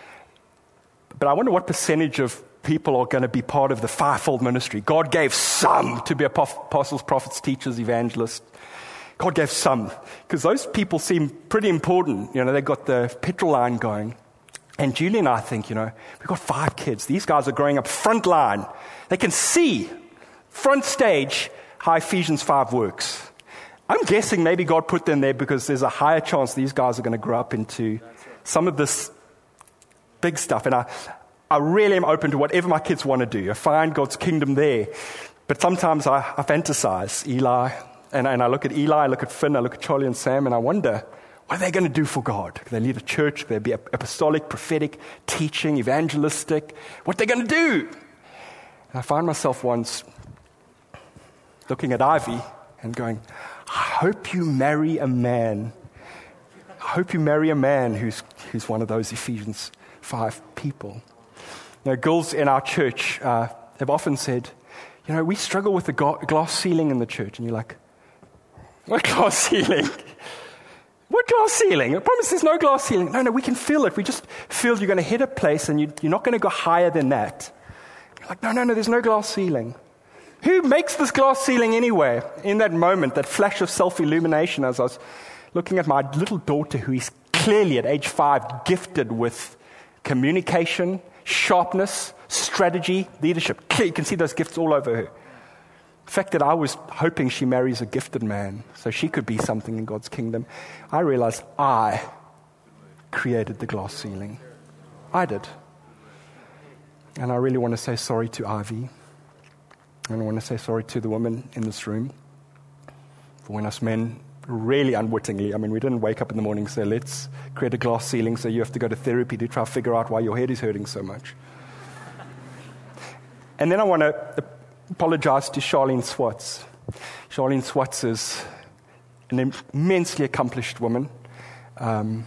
But I wonder what percentage of people are going to be part of the fivefold ministry. God gave some to be apostles, prophets, teachers, evangelists. God gave some, because those people seem pretty important. You know, they've got the petrol line going. And Julie and I think, you know, we've got five kids. These guys are growing up front line. They can see front stage how Ephesians five works. I'm guessing maybe God put them there because there's a higher chance these guys are going to grow up into some of this big stuff. And I, I really am open to whatever my kids want to do. I find God's kingdom there. But sometimes I, I fantasize Eli, and, and I look at Eli, I look at Finn, I look at Charlie and Sam, and I wonder, what are they going to do for God? Can they lead a church? Can they be apostolic, prophetic, teaching, evangelistic? What are they going to do? And I find myself once looking at Ivy and going, I hope you marry a man. I hope you marry a man who's who's one of those Ephesians five people. You know, girls in our church uh, have often said, you know, we struggle with the go- glass ceiling in the church. And you're like, what glass ceiling? What glass ceiling? I promise there's no glass ceiling. No, no, we can feel it. We just feel you're going to hit a place and you, you're not going to go higher than that. You're like, no, no, no, there's no glass ceiling. Who makes this glass ceiling anyway? In that moment, that flash of self-illumination, as I was looking at my little daughter, who is clearly at age five gifted with communication, sharpness, strategy, leadership. You can see those gifts all over her. The fact that I was hoping she marries a gifted man so she could be something in God's kingdom, I realized I created the glass ceiling. I did. And I really want to say sorry to Ivy. And I want to say sorry to the women in this room for when us men really unwittingly, I mean, we didn't wake up in the morning and say, let's create a glass ceiling so you have to go to therapy to try to figure out why your head is hurting so much. And then I want to apologize to Charlene Swartz. Charlene Swartz is an immensely accomplished woman. Um,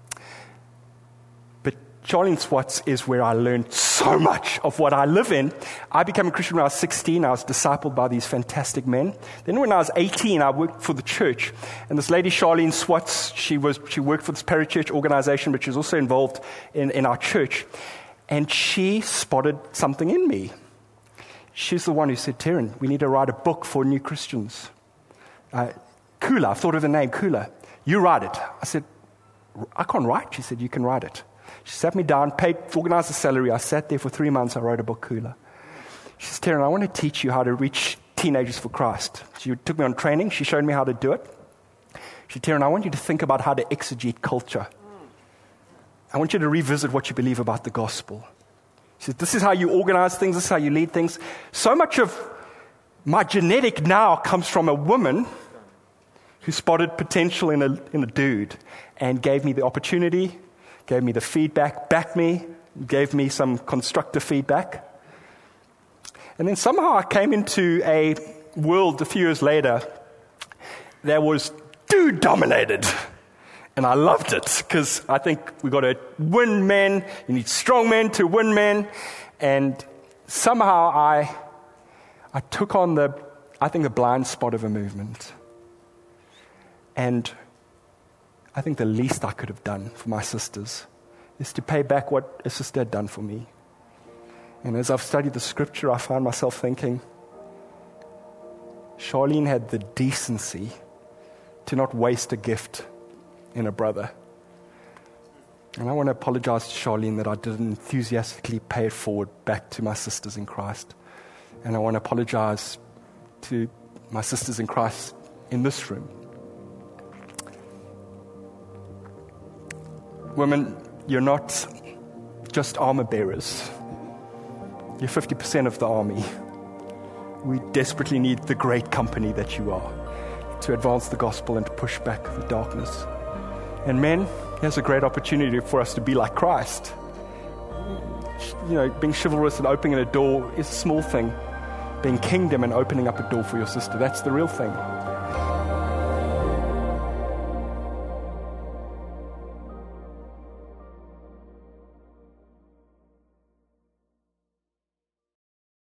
but Charlene Swartz is where I learned so much of what I live in. I became a Christian when I was sixteen. I was discipled by these fantastic men. Then when I was eighteen, I worked for the church. And this lady, Charlene Swartz, she was she worked for this parachurch organization, but she was also involved in, in our church. And she spotted something in me. She's the one who said, Taryn, we need to write a book for new Christians. Uh, Kula, I've thought of the name, Kula. You write it. I said, I can't write. She said, you can write it. She sat me down, paid, organized a salary. I sat there for three months. I wrote a book, Kula. She says, Taryn, I want to teach you how to reach teenagers for Christ. She took me on training. She showed me how to do it. She said, Taryn, I want you to think about how to exegete culture. I want you to revisit what you believe about the gospel. She said, this is how you organize things. This is how you lead things. So much of my genetic now comes from a woman who spotted potential in a, in a dude and gave me the opportunity, gave me the feedback, backed me, gave me some constructive feedback. And then somehow I came into a world a few years later that was dude-dominated. And I loved it because I think we got to win men. You need strong men to win men. And somehow I I took on the, I think, the blind spot of a movement. And I think the least I could have done for my sisters is to pay back what a sister had done for me. And as I've studied the scripture, I find myself thinking, Charlene had the decency to not waste a gift in a brother. And I want to apologize to Charlene that I didn't enthusiastically pay it forward back to my sisters in Christ. And I want to apologize to my sisters in Christ in this room. Women, you're not just armor bearers. You're fifty percent of the army. We desperately need the great company that you are to advance the gospel and to push back the darkness. And men, here's a great opportunity for us to be like Christ. You know, being chivalrous and opening a door is a small thing. Being kingdom and opening up a door for your sister, that's the real thing.